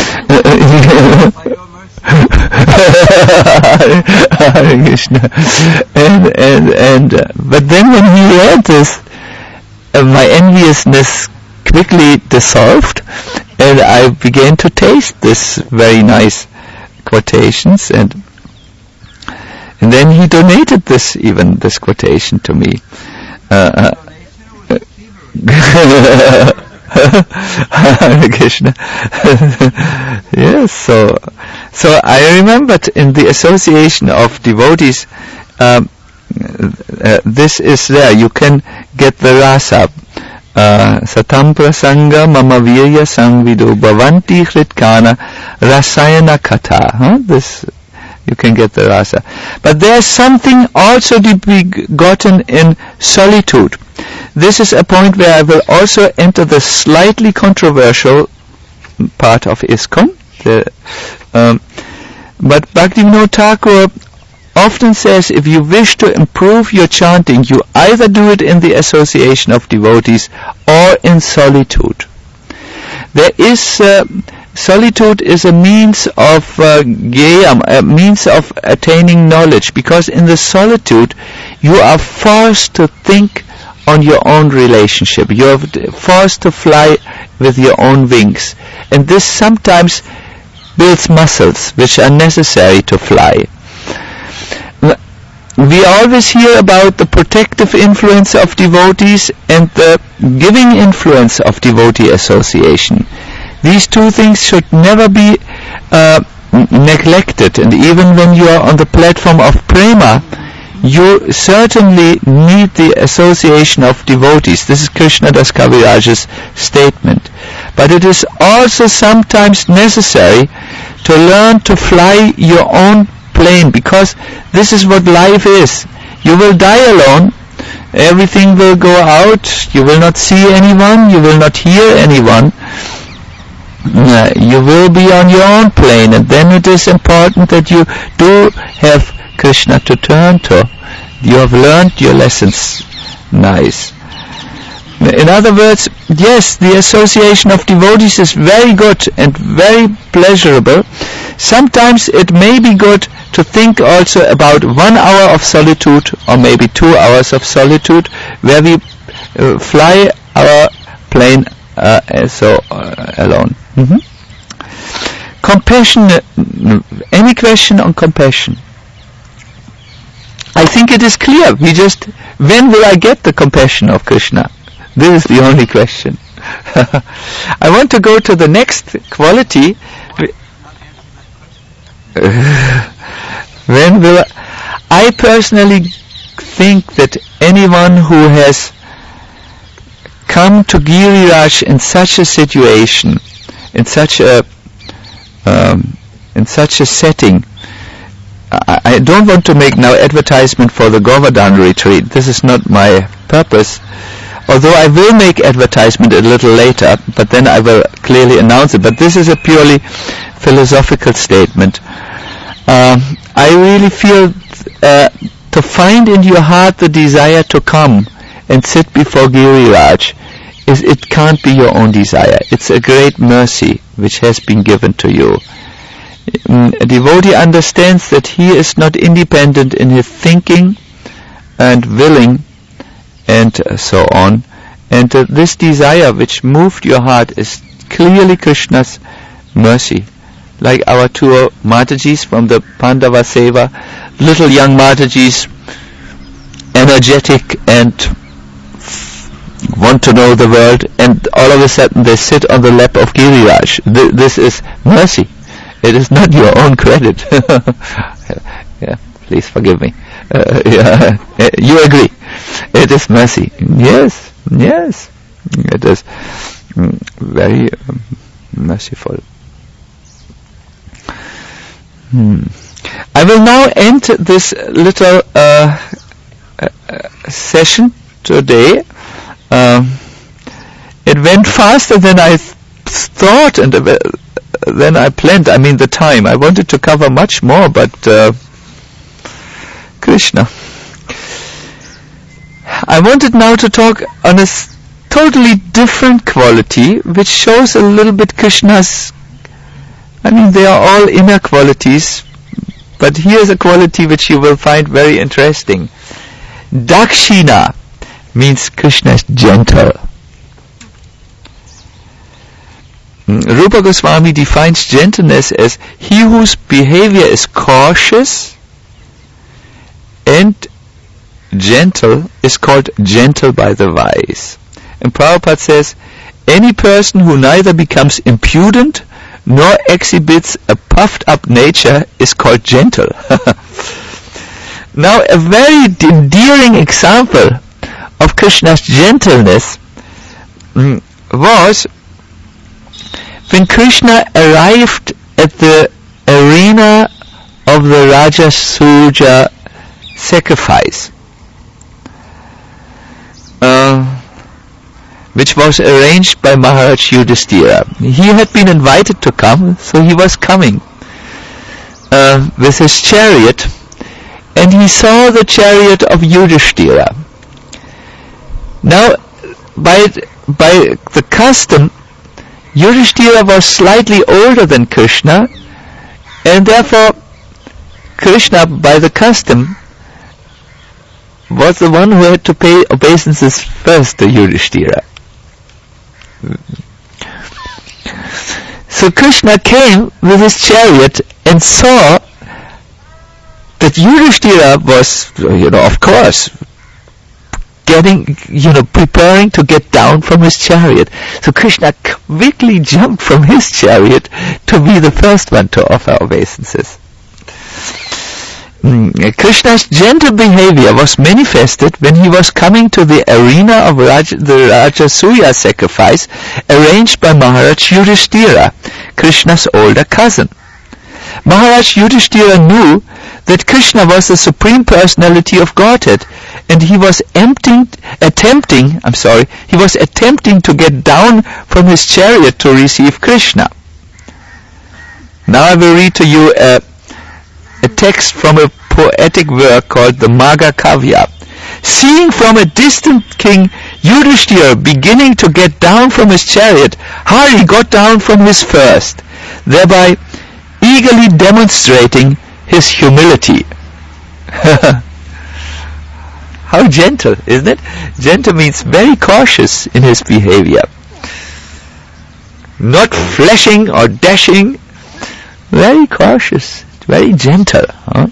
Speaker 1: Hare Krishna. And and and uh, but then when he read this, uh, my enviousness quickly dissolved, and I began to taste this very nice quotations, and and then he donated this even this quotation to me. Uh, uh, Hare Krishna. Yes, so so I remembered in the association of devotees, um, uh, this is there. You can get the rasa. Uh, Satam prasanga mama virya samvido bhavanti hritkana rasayana katha. Huh? This you can get the rasa. But there's something also to be gotten in solitude. This is a point where I will also enter the slightly controversial part of ISKCON. The, um, but Bhaktivinoda Thakur often says, if you wish to improve your chanting, you either do it in the association of devotees or in solitude. There is uh, solitude is a means of uh, geyam, a means of attaining knowledge, because in the solitude you are forced to think on your own relationship. You are forced to fly with your own wings, and this sometimes builds muscles which are necessary to fly. We always hear about the protective influence of devotees and the giving influence of devotee association. These two things should never be uh, neglected, and even when you are on the platform of prema, you certainly need the association of devotees. This is Krishnadas Kaviraj's statement. But it is also sometimes necessary to learn to fly your own plane, because this is what life is. You will die alone, everything will go out, you will not see anyone, you will not hear anyone. Uh, you will be on your own plane, and then it is important that you do have Krishna to turn to. You have learned your lessons. Nice. In other words, yes, the association of devotees is very good and very pleasurable. Sometimes it may be good to think also about one hour of solitude, or maybe two hours of solitude, where we uh, fly our plane uh, so uh, alone. Mm-hmm. Compassion. Any question on compassion? I think it is clear. We just, when will I get the compassion of Krishna? This is the only question. I want to go to the next quality. When will I, I personally think that anyone who has come to Giriraj in such a situation, in such a um, in such a setting, I, I don't want to make now advertisement for the Govardhan retreat. This is not my purpose. Although I will make advertisement a little later, but then I will clearly announce it. But this is a purely philosophical statement. Uh, I really feel uh, to find in your heart the desire to come and sit before Giriraj is it can't be your own desire. It's a great mercy which has been given to you. A devotee understands that he is not independent in his thinking and willing and uh, so on. And uh, this desire which moved your heart is clearly Krishna's mercy. Like our two Matajis from the Pandava Seva, little young Matajis, energetic and want to know the world, and all of a sudden they sit on the lap of Giriraj. Th- this is mercy. It is not your own credit. Yeah, please forgive me. Uh, yeah, you agree? It is mercy. Yes, yes. It is mm, very um, merciful. Hmm. I will now end this little uh, uh, session today. Um, it went faster than I th- thought and uh, than I planned. I mean the time. I wanted to cover much more, but uh, Krishna. I wanted now to talk on a s- totally different quality, which shows a little bit Krishna's. I mean, they are all inner qualities, but here's a quality which you will find very interesting. Dakshina means Krishna is gentle. Mm, Rupa Goswami defines gentleness as he whose behavior is cautious and gentle is called gentle by the wise. And Prabhupada says, any person who neither becomes impudent nor exhibits a puffed up nature is called gentle. Now, a very endearing example of Krishna's gentleness mm, was when Krishna arrived at the arena of the Rajasuya sacrifice, uh, which was arranged by Maharaj Yudhishthira. He had been invited to come, so he was coming uh, with his chariot, and he saw the chariot of Yudhishthira. Now, by by the custom, Yudhishthira was slightly older than Krishna, and therefore Krishna, by the custom, was the one who had to pay obeisances first to Yudhishthira. So Krishna came with his chariot and saw that Yudhishthira was, you know, of course, getting, you know, preparing to get down from his chariot. So Krishna quickly jumped from his chariot to be the first one to offer obeisances. Mm, Krishna's gentle behavior was manifested when he was coming to the arena of Raj, the Rajasuya sacrifice arranged by Maharaj Yudhishthira, Krishna's older cousin. Maharaj Yudhishthira knew that Krishna was the Supreme Personality of Godhead, and he was emptying, attempting, I'm sorry, he was attempting to get down from his chariot to receive Krishna. Now I will read to you a, a text from a poetic work called the Magha Kavya. Seeing from a distant king Yudhishthira beginning to get down from his chariot, Hari got down from his first, thereby eagerly demonstrating his humility. How gentle, isn't it? Gentle means very cautious in his behavior. Not flashing or dashing, very cautious, very gentle. Huh?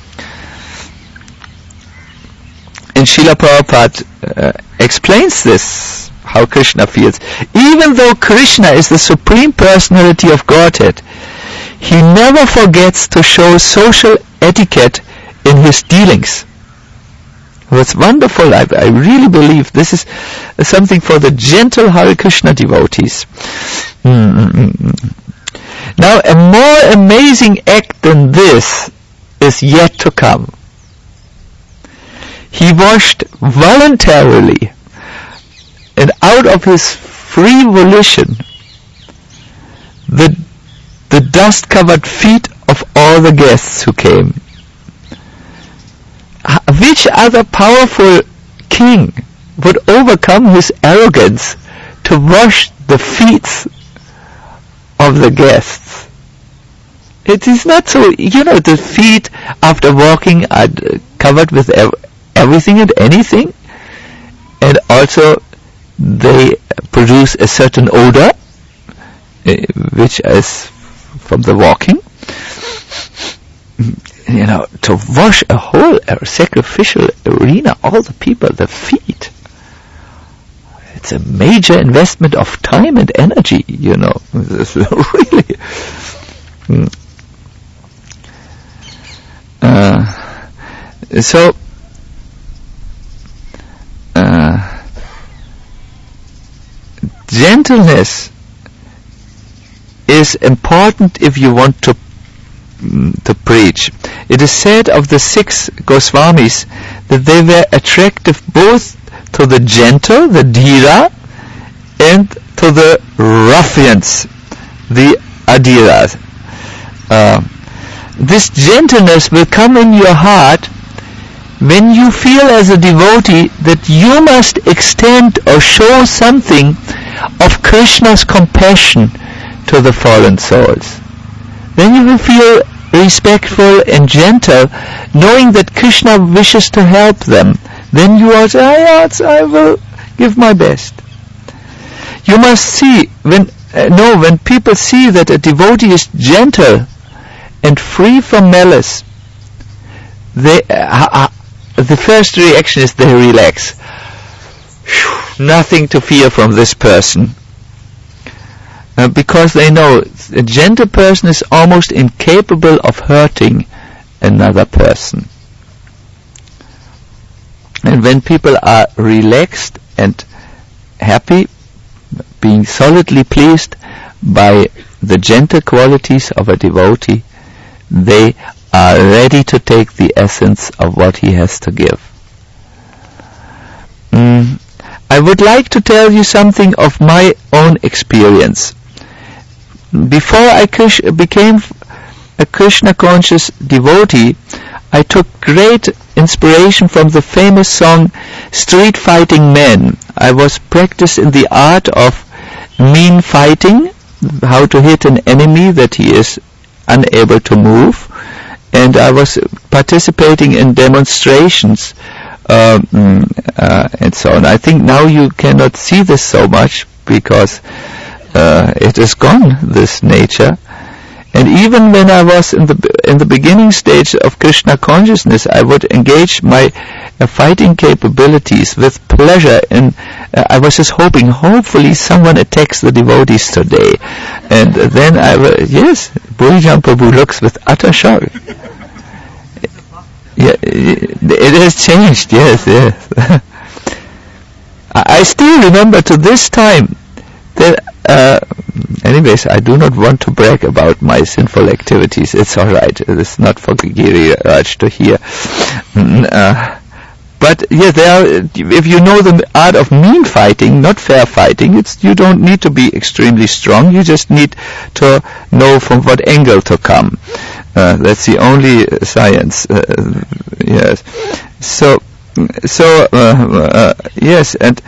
Speaker 1: And Srila Prabhupada uh, explains this, how Krishna feels. Even though Krishna is the Supreme Personality of Godhead, he never forgets to show social etiquette in his dealings. What's wonderful, I, I really believe this is something for the gentle Hare Krishna devotees. Mm-hmm. Now, a more amazing act than this is yet to come. He washed voluntarily and out of his free volition the the dust-covered feet of all the guests who came. Which other powerful king would overcome his arrogance to wash the feet of the guests. It is not so, you know, the feet after walking are covered with ev- everything and anything, and also they produce a certain odor, uh, which is from the walking. You know, to wash a whole uh, sacrificial arena, all the people, the feet. It's a major investment of time and energy, you know. It's really. Mm. Uh, so, uh, gentleness is important if you want to to preach. It is said of the six Goswamis that they were attractive both to the gentle, the dhira, and to the ruffians, the adiras. Uh, this gentleness will come in your heart when you feel as a devotee that you must extend or show something of Krishna's compassion to the fallen souls. Then you will feel respectful and gentle, knowing that Krishna wishes to help them. Then you are saying, I will give my best. You must see, when uh, no, when people see that a devotee is gentle and free from malice, they, uh, uh, the first reaction is they relax. Nothing to fear from this person. Uh, because they know a gentle person is almost incapable of hurting another person. And when people are relaxed and happy, being solidly pleased by the gentle qualities of a devotee, they are ready to take the essence of what he has to give. Mm. I would like to tell you something of my own experience. Before I Krish- became a Krishna-conscious devotee, I took great inspiration from the famous song Street Fighting Men. I was practiced in the art of mean fighting, how to hit an enemy that he is unable to move, and I was participating in demonstrations um, uh, and so on. I think now you cannot see this so much because uh, it is gone, this nature. And even when I was in the in the beginning stage of Krishna consciousness, I would engage my uh, fighting capabilities with pleasure, and uh, I was just hoping, hopefully someone attacks the devotees today. And then I will, yes, Bhurijan Prabhu looks with utter shock. Yeah, it has changed, yes, yes. I still remember to this time that, uh, anyways, I do not want to brag about my sinful activities. It's alright. It's not for Giri Raj to hear. Mm, uh, but yeah, there are, if you know the art of mean fighting, not fair fighting, it's, you don't need to be extremely strong. You just need to know from what angle to come. Uh, that's the only uh, science. Uh, yes. So, so uh, uh, yes, and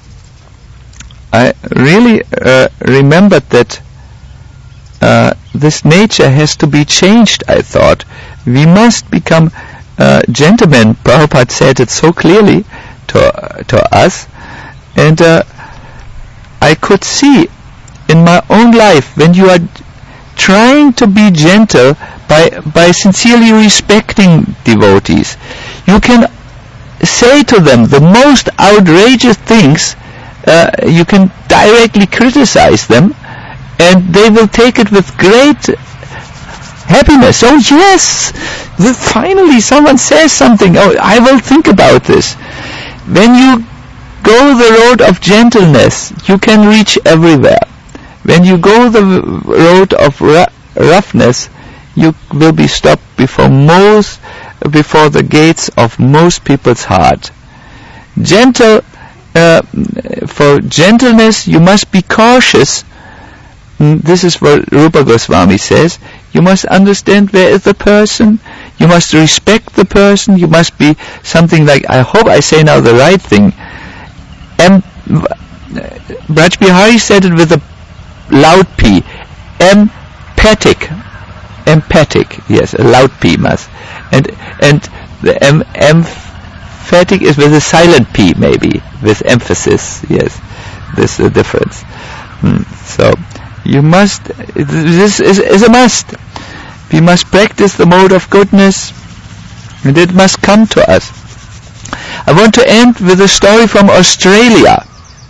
Speaker 1: I really uh, remembered that uh, this nature has to be changed, I thought. We must become uh, gentlemen. Prabhupada said it so clearly to, uh, to us. And uh, I could see in my own life, when you are trying to be gentle by, by sincerely respecting devotees, you can say to them the most outrageous things. Uh, you can directly criticize them, and they will take it with great happiness. Oh yes, finally someone says something. Oh, I will think about this. When you go the road of gentleness, you can reach everywhere. When you go the road of r- roughness, you will be stopped before most, before the gates of most people's heart. Gentle. Uh, for gentleness, you must be cautious. Mm, this is what Rupa Goswami says. You must understand where is the person. You must respect the person. You must be something like, I hope I say now the right thing, em- Braj Bihari said it with a loud P. Emphatic. Emphatic. Yes, a loud P must. And and the em, emphatic is with a silent P, maybe, with emphasis. Yes, this is the difference. Hmm. So you must. This is, is a must. We must practice the mode of goodness, and it must come to us. I want to end with a story from Australia.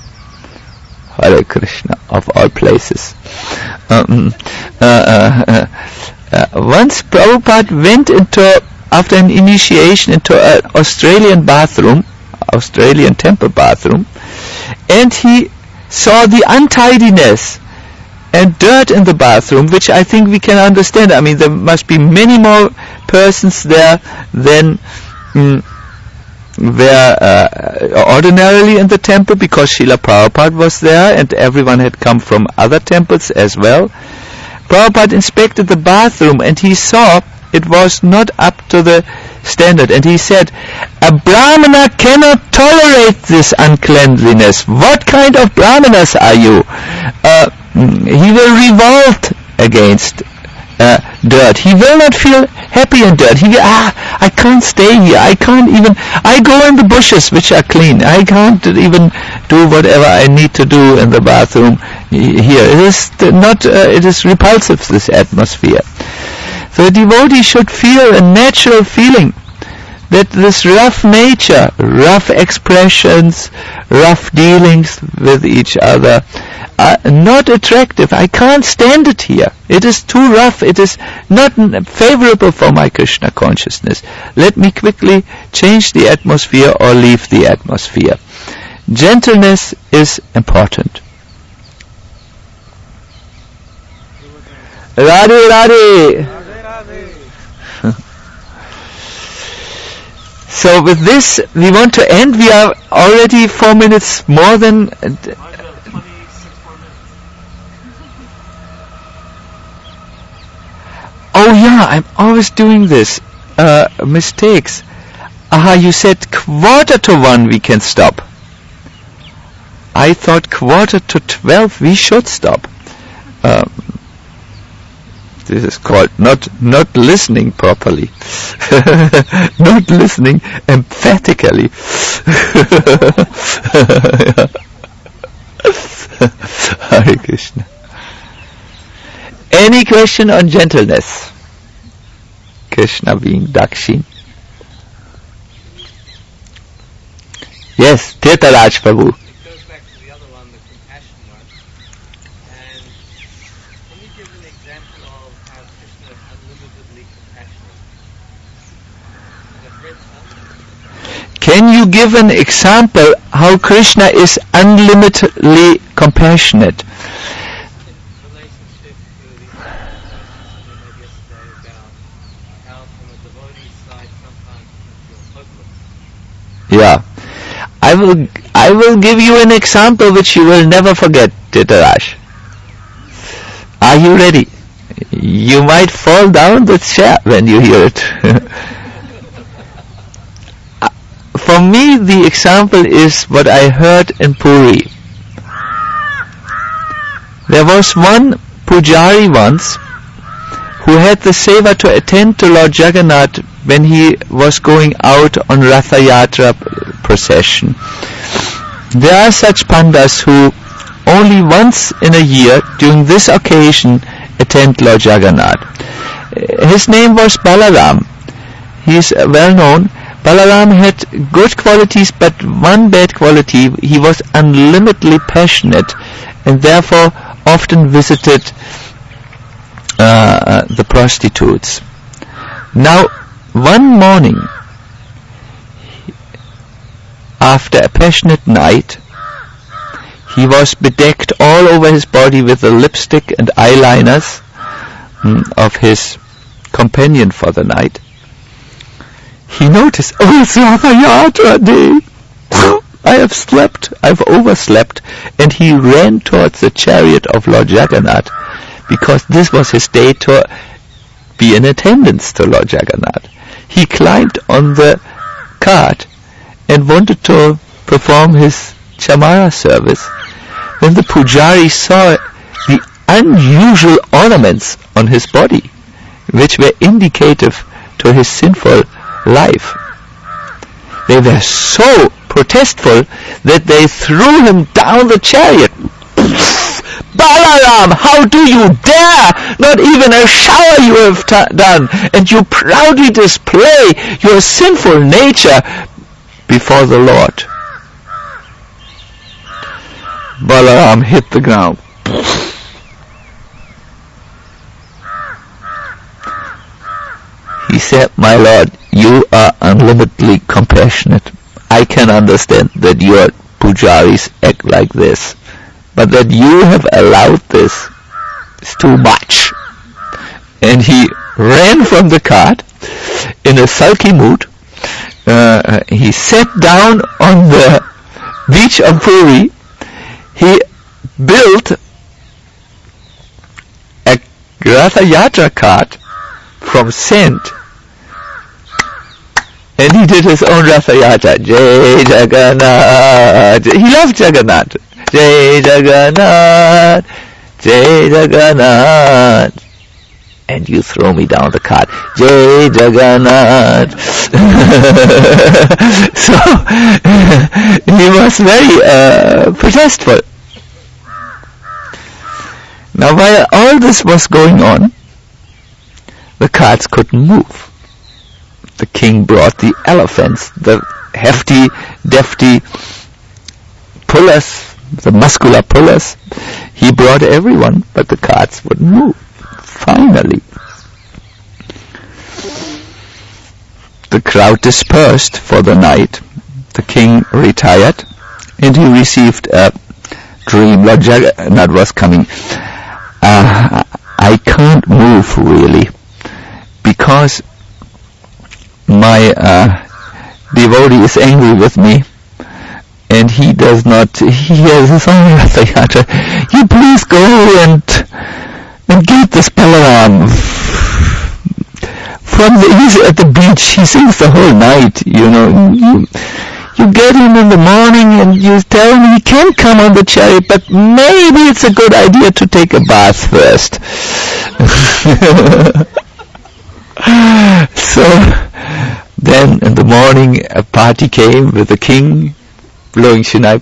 Speaker 1: Hare Krishna, of all places. Um, uh, uh, uh, uh, once Prabhupada went into, after an initiation, into an Australian bathroom, Australian temple bathroom, and he saw the untidiness and dirt in the bathroom, which I think we can understand. I mean, there must be many more persons there than mm, were uh, ordinarily in the temple, because Srila Prabhupada was there and everyone had come from other temples as well. Prabhupada inspected the bathroom and he saw it was not up to the standard, and he said, a Brahmana cannot tolerate this uncleanliness. What kind of Brahmanas are you? Uh, he will revolt against uh, dirt. He will not feel happy in dirt. He will, ah, I can't stay here. I can't even, I go in the bushes which are clean. I can't even do whatever I need to do in the bathroom here. It is not, uh, it is repulsive, this atmosphere. So a devotee should feel a natural feeling that this rough nature, rough expressions, rough dealings with each other are not attractive. I can't stand it here. It is too rough. It is not favorable for my Krishna consciousness. Let me quickly change the atmosphere or leave the atmosphere. Gentleness is important. Radhe Radhe. So with this, we want to end. We are already four minutes more than... Uh, oh yeah, I'm always doing this. Uh, mistakes. Aha, you said quarter to one we can stop. I thought quarter to twelve we should stop. Um, This is called not not listening properly, not listening emphatically. Hare Krishna. Any question on gentleness? Krishna being Dakshin. Yes, Tirtharaj Prabhu. Can you give an example how Krishna is unlimitedly compassionate? Yeah, I will. I will give you an example which you will never forget, Tirtharaj. Are you ready? You might fall down the chair when you hear it. For me, the example is what I heard in Puri. There was one Pujari once who had the seva to attend to Lord Jagannath when he was going out on Ratha Yatra procession. There are such pandas who only once in a year during this occasion attend Lord Jagannath. His name was Balaram. He is well known. Balaram had good qualities, but one bad quality: he was unlimitedly passionate and therefore often visited uh, the prostitutes. Now, one morning, after a passionate night, he was bedecked all over his body with the lipstick and eyeliners mm, of his companion for the night. He noticed, oh, it's Ratha Yatra day. I have slept, I've overslept, and he ran towards the chariot of Lord Jagannath, because this was his day to be in attendance to Lord Jagannath. He climbed on the cart and wanted to perform his chamara service, when the pujari saw the unusual ornaments on his body, which were indicative to his sinful life, they were so protestful that they threw him down the chariot. Balaram, how do you dare? Not even a shower you have t- done, and you proudly display your sinful nature before the Lord. Balaram hit the ground. He said, my Lord, you are unlimitedly compassionate. I can understand that your pujaris act like this, but that you have allowed this is too much. And he ran from the cart in a sulky mood. Uh, he sat down on the beach of Puri. He built a Ratha Yatra cart from sand, and he did his own Ratha Yatra. Jai Jagannath. He loved Jagannath. Jai Jagannath, Jai Jagannath. And you throw me down the cart. Jai Jagannath. So he was very uh, protestful. Now, while all this was going on, the carts couldn't move. The king brought the elephants, the hefty, defty pullers, the muscular pullers. He brought everyone, but the carts wouldn't move. Finally, the crowd dispersed for the night. The king retired, and he received a dream. Lord Jagannath was coming. Uh, I can't move really, because my uh, devotee is angry with me, and he does not, he has his own Ratha Yatra. You please go and and get this Balaram. From the, he's at the beach, he sings the whole night, you know. You, you get him in the morning and you tell him he can come on the chariot, but maybe it's a good idea to take a bath first. So then in the morning a party came with the king blowing Shinai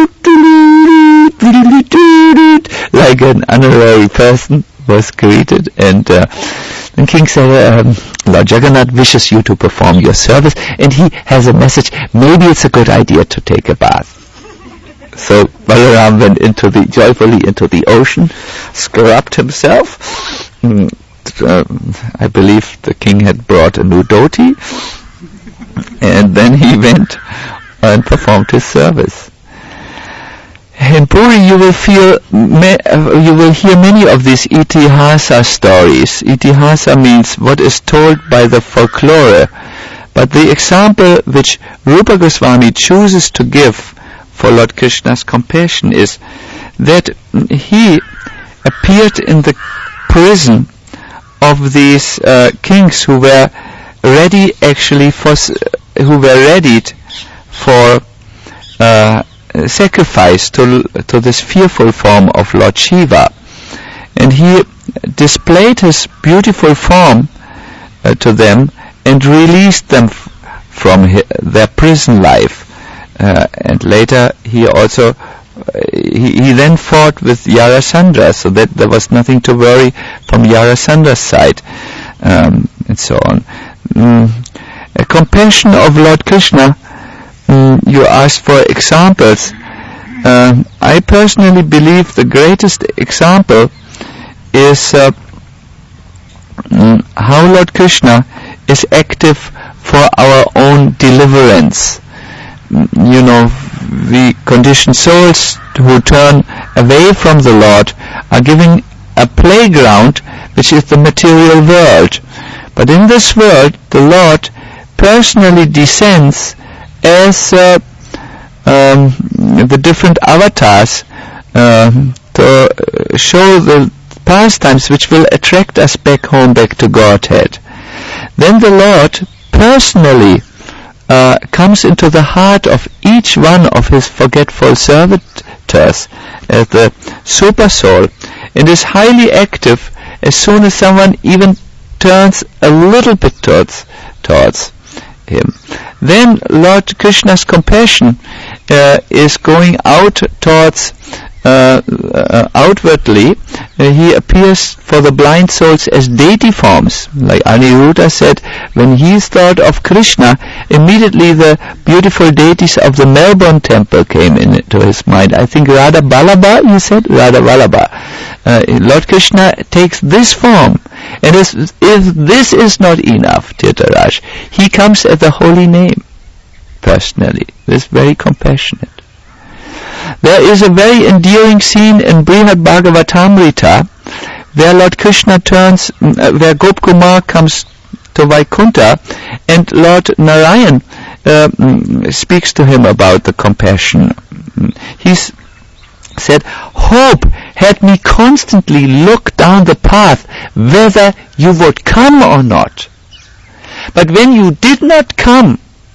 Speaker 1: like an honorary person was greeted, and uh, the king said, um, Lord Jagannath wishes you to perform your service, and he has a message. Maybe it's a good idea to take a bath. So Balaram went into the joyfully into the ocean, scrubbed himself. Mm, uh, I believe the king had brought a new dhoti, and then he went and performed his service. In Puri, you will feel, you will hear many of these itihasa stories. Itihasa means what is told by the folklore, but the example which Rupa Goswami chooses to give for Lord Krishna's compassion is that he appeared in the prison of these uh, kings who were ready, actually, for who were readied for uh, sacrifice to to this fearful form of Lord Shiva, and he displayed his beautiful form uh, to them and released them f- from hi- their prison life. Uh, and later he also uh, he, he then fought with Yarasandra, so that there was nothing to worry from Yarasandra's side, um, and so on. Mm, a compassion of Lord Krishna. Mm, you asked for examples. Uh, I personally believe the greatest example is uh, mm, how Lord Krishna is active for our own deliverance. Mm, you know, the conditioned souls who turn away from the Lord are giving a playground which is the material world. But in this world, the Lord personally descends as uh, um, the different avatars uh, to show the pastimes which will attract us back home, back to Godhead. Then the Lord personally uh, comes into the heart of each one of his forgetful servant enters as the super soul and is highly active as soon as someone even turns a little bit towards towards him. Then Lord Krishna's compassion uh, is going out towards uh, uh, outwardly. Uh, he appears for the blind souls as deity forms. Like Aniruddha said, when he thought of Krishna, immediately the beautiful deities of the Melbourne temple came into his mind. I think Radha Vallabha, he said, Radha Vallabha. Uh, Lord Krishna takes this form. And if, if this is not enough, Tirtharaj, he comes at the holy name personally. This is very compassionate. There is a very endearing scene in Brihad Bhagavatamrita where Lord Krishna turns, uh, where Gopkumar comes to Vaikuntha and Lord Narayan uh, speaks to him about the compassion. He's said, hope had me constantly look down the path whether you would come or not. But when you did not come,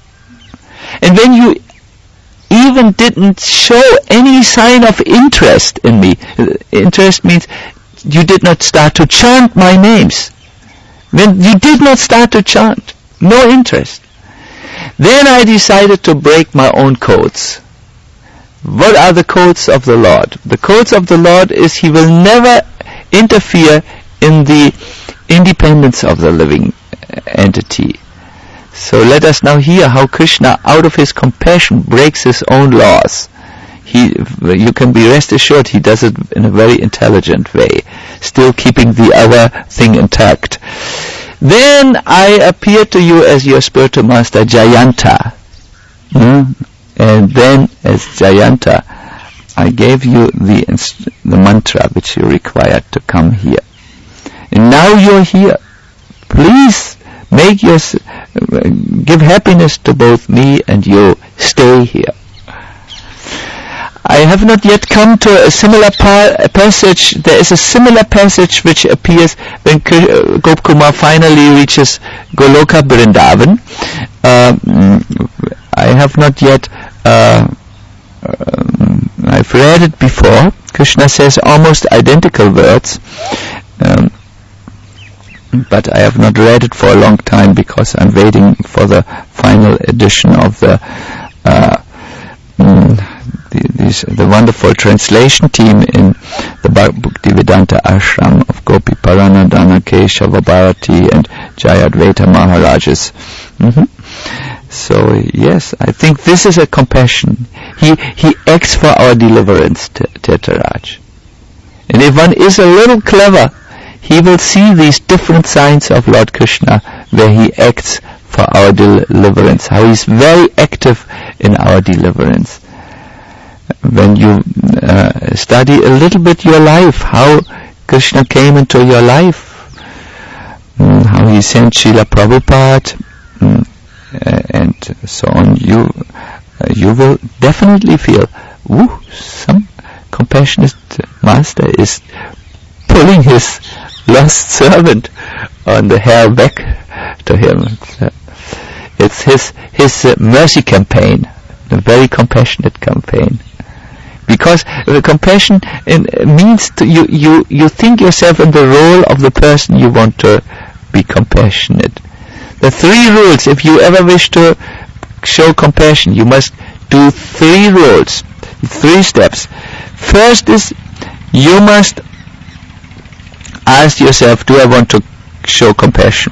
Speaker 1: and when you even didn't show any sign of interest in me, interest means you did not start to chant my names. When you did not start to chant, no interest, then I decided to break my own codes. What are the codes of the Lord? The codes of the Lord is He will never interfere in the independence of the living entity. So let us now hear how Krishna, out of his compassion, breaks his own laws. He, you can be rest assured he does it in a very intelligent way, still keeping the other thing intact. Then I appear to you as your spiritual master Jayanta. Hmm? And then as Jayanta, I gave you the, inst- the mantra which you required to come here. And now you're here. Please make your, uh, give happiness to both me and you. Stay here. I have not yet come to a similar pa- passage. There is a similar passage which appears when K- uh, Gopkumar finally reaches Goloka Vrindavan. Uh, I have not yet, uh, um, I've read it before. Krishna says almost identical words. Um, but I have not read it for a long time because I'm waiting for the final edition of the uh, mm, the, these, the wonderful translation team in the Bhaktivedanta Ashram of Gopi Paranadhana, Keshava Bharati and Jayadvaita Maharajas. Mm-hmm. So yes, I think this is a compassion. He he acts for our deliverance, Tirtharaj. And if one is a little clever, he will see these different signs of Lord Krishna where he acts for our deliverance, how he's very active in our deliverance. When you uh, study a little bit your life, how Krishna came into your life, mm, how he sent Srila Prabhupada, mm, uh, and so on, you uh, you will definitely feel, woo, some compassionate master is pulling his lost servant on the hair back to him. It's, uh, it's his his uh, mercy campaign, a very compassionate campaign. Because the compassion in, uh, means to you, you you think yourself in the role of the person you want to be compassionate. The three rules, if you ever wish to show compassion, you must do three rules, three steps. First is, you must ask yourself, do I want to show compassion?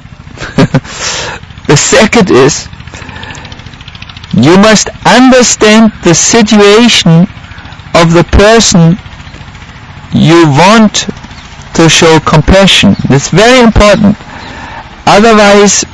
Speaker 1: The second is, you must understand the situation of the person you want to show compassion. It's very important. Otherwise,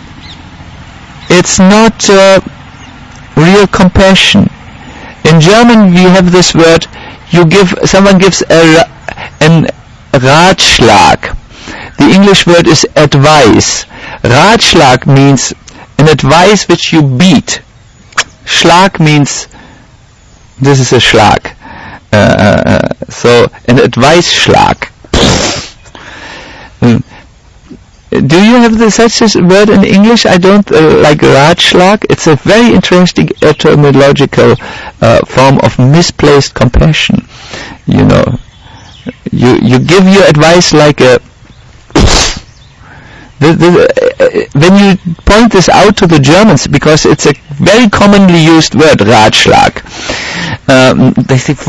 Speaker 1: it's not uh, real compassion. In German, we have this word, you give, someone gives a, an Ratschlag. The English word is advice. Ratschlag means an advice which you beat. Schlag means, this is a Schlag. Uh, so, an advice Schlag. do you have the, such a word in English? I don't uh, like Ratschlag. It's a very interesting etymological uh, form of misplaced compassion. You know, you you give your advice like a. The, the, uh, when you point this out to the Germans, because it's a very commonly used word, Ratschlag, um, they think,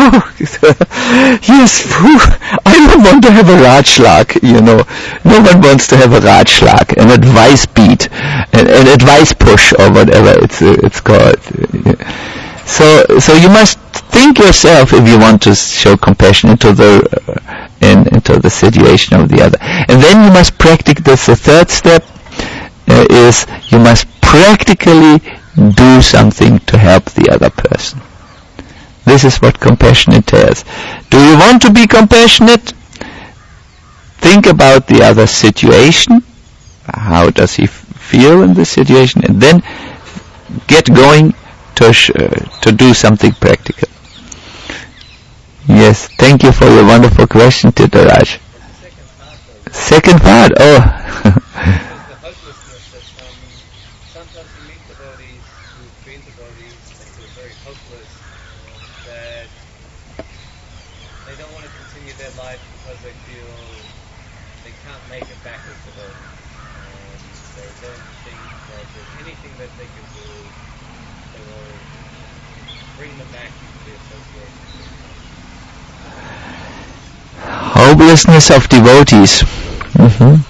Speaker 1: yes, whew, I don't want to have a Ratschlag, you know. No one wants to have a Ratschlag, an advice beat, an, an advice push, or whatever it's uh, it's called. So, so you must think yourself if you want to show compassion into the uh, in, into the situation of the other, and then you must practice this. The third step uh, is you must practically do something to help the other person. This is what compassion entails. Do you want to be compassionate? Think about the other's situation. How does he f- feel in this situation, and then get going to sh- uh, to do something practical. Yes, thank you for your wonderful question, Titaraj. Second part, oh.
Speaker 2: The hopelessness that um, sometimes you meet devotees who've been devotees and feel very hopeless, that they don't want to continue their life because they feel they can't make it back as devotees. And they don't think that there's anything that they can do that will bring them back into the association.
Speaker 1: Hopelessness of devotees. Mm-hmm.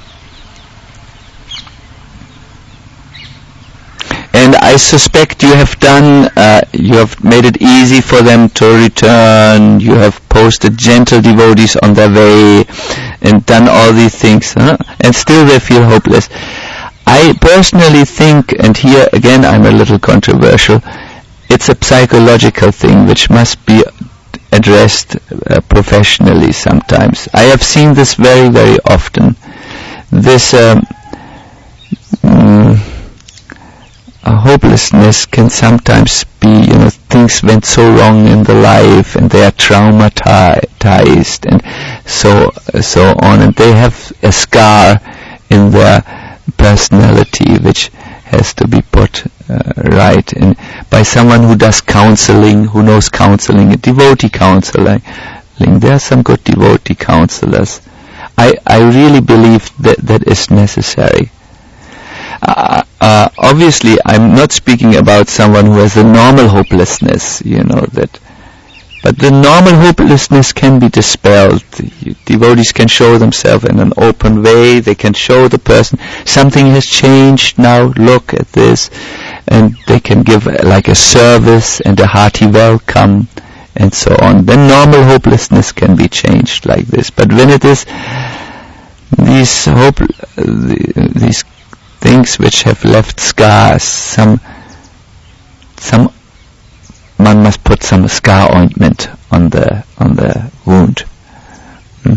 Speaker 1: And I suspect you have done, uh, you have made it easy for them to return, you have posted gentle devotees on their way, and done all these things, huh? And still they feel hopeless. I personally think, and here again I'm a little controversial, it's a psychological thing which must be addressed uh, professionally sometimes. I have seen this very, very often. This um, mm, a hopelessness can sometimes be, you know, things went so wrong in the life and they are traumatized and so so on, and they have a scar in their personality which has to be put uh, right in by someone who does counseling, who knows counseling, devotee counseling. There are some good devotee counselors. I, I really believe that that is necessary. Uh, uh, obviously, I'm not speaking about someone who has a normal hopelessness, you know, that, but the normal hopelessness can be dispelled. Devotees can show themselves in an open way. They can show the person something has changed now. Look at this, and they can give uh, like a service and a hearty welcome, and so on. Then normal hopelessness can be changed like this. But when it is these hope, uh, these things which have left scars, some, some, one must put some scar ointment on the on the wound. Hmm.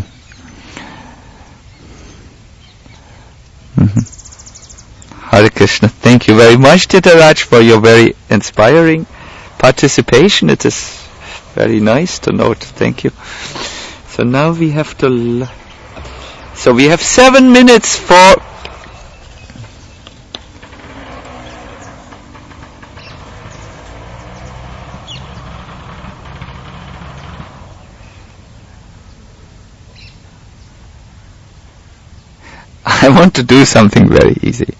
Speaker 1: Mm-hmm. Hare Krishna. Thank you very much, Titaraj, for your very inspiring participation. It is very nice to note. Thank you. So now we have to. L- so we have seven minutes for. I want to do something very easy.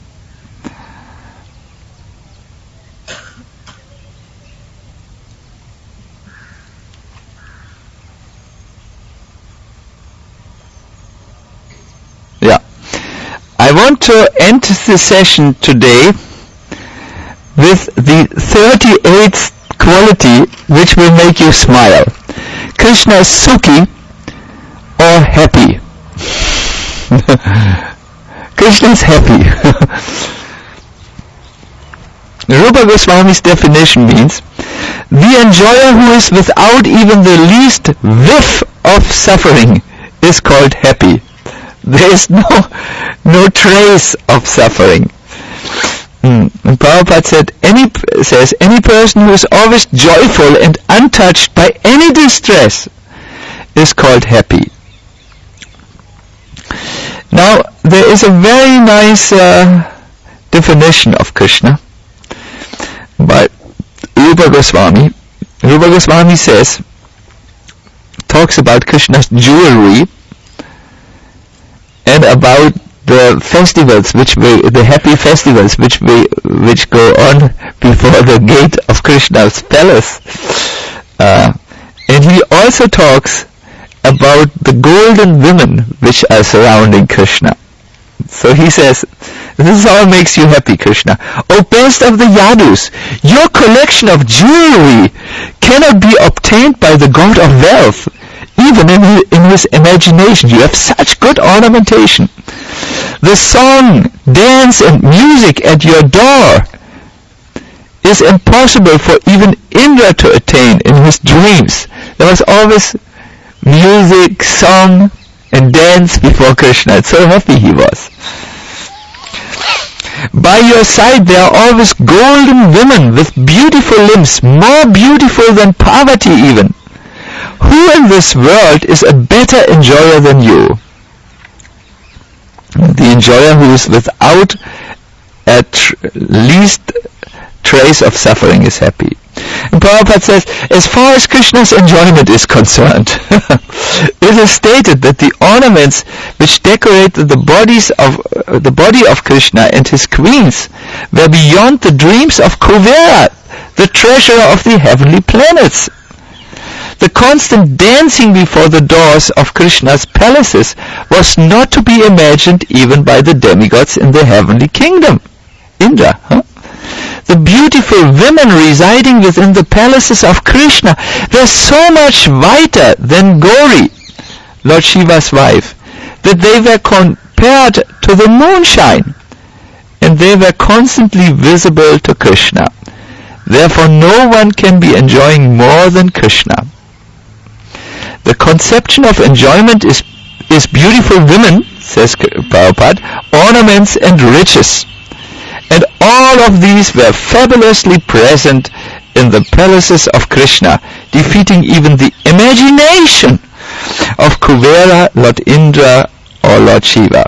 Speaker 1: Yeah. I want to end the session today with the thirty-eighth quality which will make you smile. Krishna is Sukhi or happy. Krishna is happy. Rupa Goswami's definition means the enjoyer who is without even the least whiff of suffering is called happy. There is no no trace of suffering. Mm. And Prabhupada said, any says any person who is always joyful and untouched by any distress is called happy. Now, there is a very nice uh, definition of Krishna by Rupa Goswami. Rupa Goswami says, talks about Krishna's jewelry and about the festivals, which we, the happy festivals which we, which go on before the gate of Krishna's palace. Uh, and he also talks about the golden women which are surrounding Krishna. So he says, this all makes you happy, Krishna. O best of the Yadus, your collection of jewelry cannot be obtained by the god of wealth. Even in his, in his imagination, you have such good ornamentation. The song, dance and music at your door is impossible for even Indra to attain in his dreams. There was always music, song and dance before Krishna. So happy he was. By your side there are always golden women with beautiful limbs, more beautiful than Parvati even. Who in this world is a better enjoyer than you? The enjoyer who is without at tr- least trace of suffering is happy. And Prabhupada says, as far as Krishna's enjoyment is concerned, it is stated that the ornaments which decorated the bodies of uh, the body of Krishna and his queens were beyond the dreams of Kuvera, the treasurer of the heavenly planets. The constant dancing before the doors of Krishna's palaces was not to be imagined even by the demigods in the heavenly kingdom. Indra, huh? The beautiful women residing within the palaces of Krishna were so much whiter than Gauri, Lord Shiva's wife, that they were compared to the moonshine, and they were constantly visible to Krishna. Therefore no one can be enjoying more than Krishna. The conception of enjoyment is, is beautiful women, says Prabhupada, ornaments and riches. And all of these were fabulously present in the palaces of Krishna, defeating even the imagination of Kuvera, Lord Indra or Lord Shiva.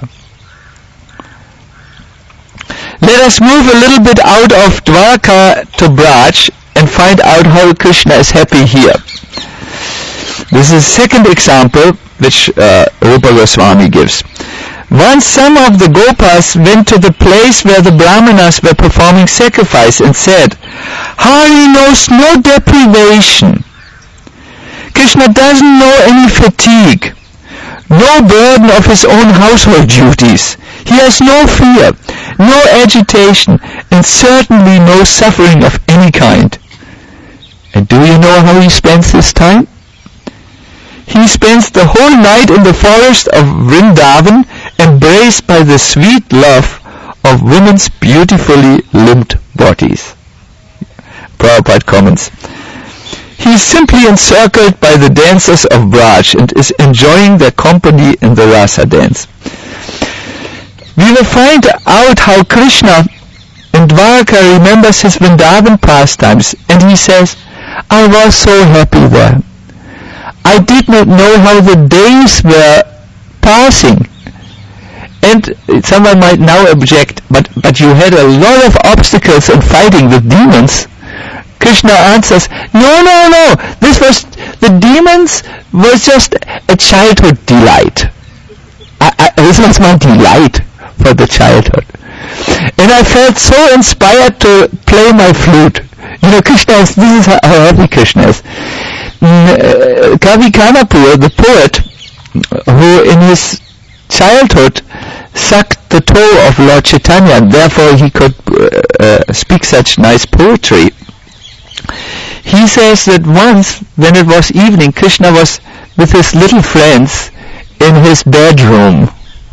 Speaker 1: Let us move a little bit out of Dwarka to Braj and find out how Krishna is happy here. This is a second example which uh, Rupa Goswami gives. Once some of the Gopas went to the place where the Brahmanas were performing sacrifice and said, Hari knows no deprivation. Krishna doesn't know any fatigue, no burden of his own household duties. He has no fear, no agitation, and certainly no suffering of any kind. And do you know how he spends his time? He spends the whole night in the forest of Vrindavan, embraced by the sweet love of women's beautifully limbed bodies. Prabhupada comments, he is simply encircled by the dancers of Braj and is enjoying their company in the rasa dance. We will find out how Krishna in Dwarka remembers his Vrindavan pastimes, and he says, I was so happy there. I did not know how the days were passing. And someone might now object, but, but you had a lot of obstacles and fighting with demons. Krishna answers, no, no, no, this was, the demons was just a childhood delight. I, I, this was my delight for the childhood. And I felt so inspired to play my flute. You know, Krishna is, this is how happy Krishna is. Uh, Kavi Kanapur, the poet, who in his childhood sucked the toe of Lord Chaitanya, and therefore he could uh, uh, speak such nice poetry. He says that once, when it was evening, Krishna was with his little friends in his bedroom,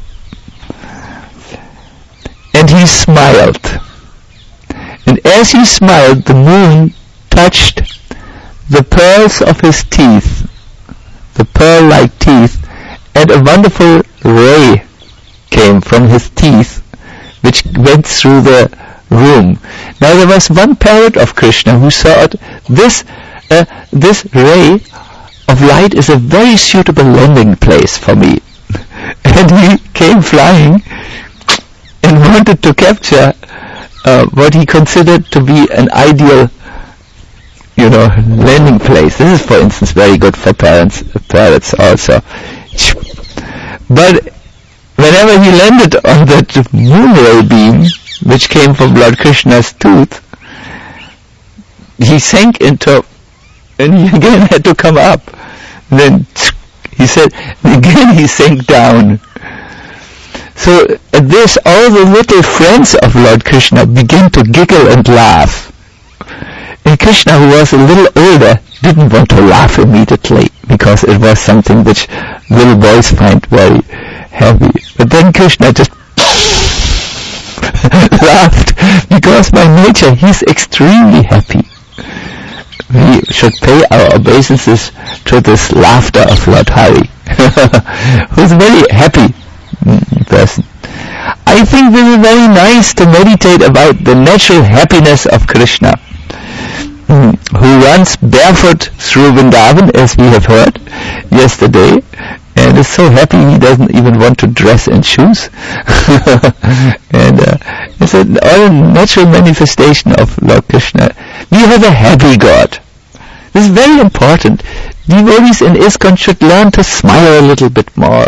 Speaker 1: and he smiled. And as he smiled, the moon touched the pearls of his teeth, the pearl-like teeth, and a wonderful ray came from his teeth, which went through the room. Now there was one parrot of Krishna who thought, this, uh, this ray of light is a very suitable landing place for me. and he came flying and wanted to capture uh, what he considered to be an ideal, you know, landing place. This is, for instance, very good for parents, parrots also. But whenever he landed on that moon ray beam, which came from Lord Krishna's tooth, he sank into, and he again had to come up. Then he said, again he sank down. So at this, all the little friends of Lord Krishna began to giggle and laugh. And Krishna, who was a little older, didn't want to laugh immediately, because it was something which little boys find very heavy. But then Krishna just laughed, because by nature he's extremely happy. We should pay our obeisances to this laughter of Lord Hari, who's a very happy person. I think this is very nice to meditate about the natural happiness of Krishna, who runs barefoot through Vrindavan, as we have heard yesterday, and is so happy he doesn't even want to dress in shoes. And uh, it's an all natural manifestation of Lord Krishna. We have a happy God. This is very important. Devotees in ISKCON should learn to smile a little bit more.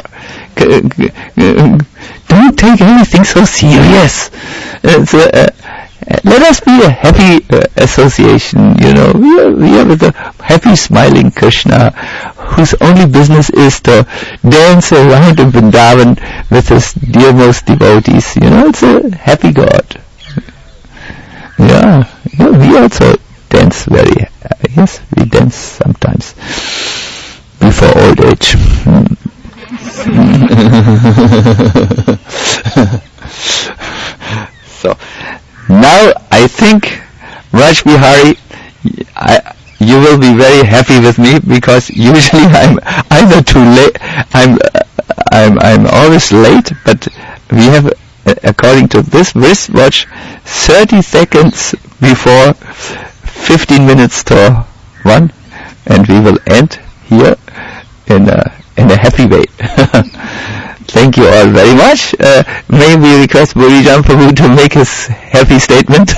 Speaker 1: Don't take anything so serious. Uh, so, uh, let us be a happy uh, association, you know. We are, we are with a happy, smiling Krishna, whose only business is to dance around in Vrindavan with his dearmost devotees. You know, it's a happy God. Yeah, yeah, we also dance very, uh, yes, we dance sometimes before old age. So, now I think, Raj Bihari, I, you will be very happy with me, because usually I'm either too late, I'm, I'm, I'm always late, but we have, according to this wristwatch, thirty seconds before fifteen minutes to one, and we will end here in a, in a happy way. Thank you all very much. Uh, may we request Burijan Prabhu to make his happy statement?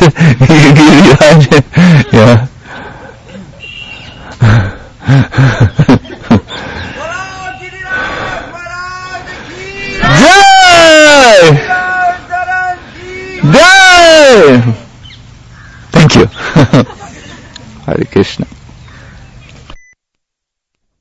Speaker 1: Yeah. Jai! Jai! Thank you. Hare Krishna.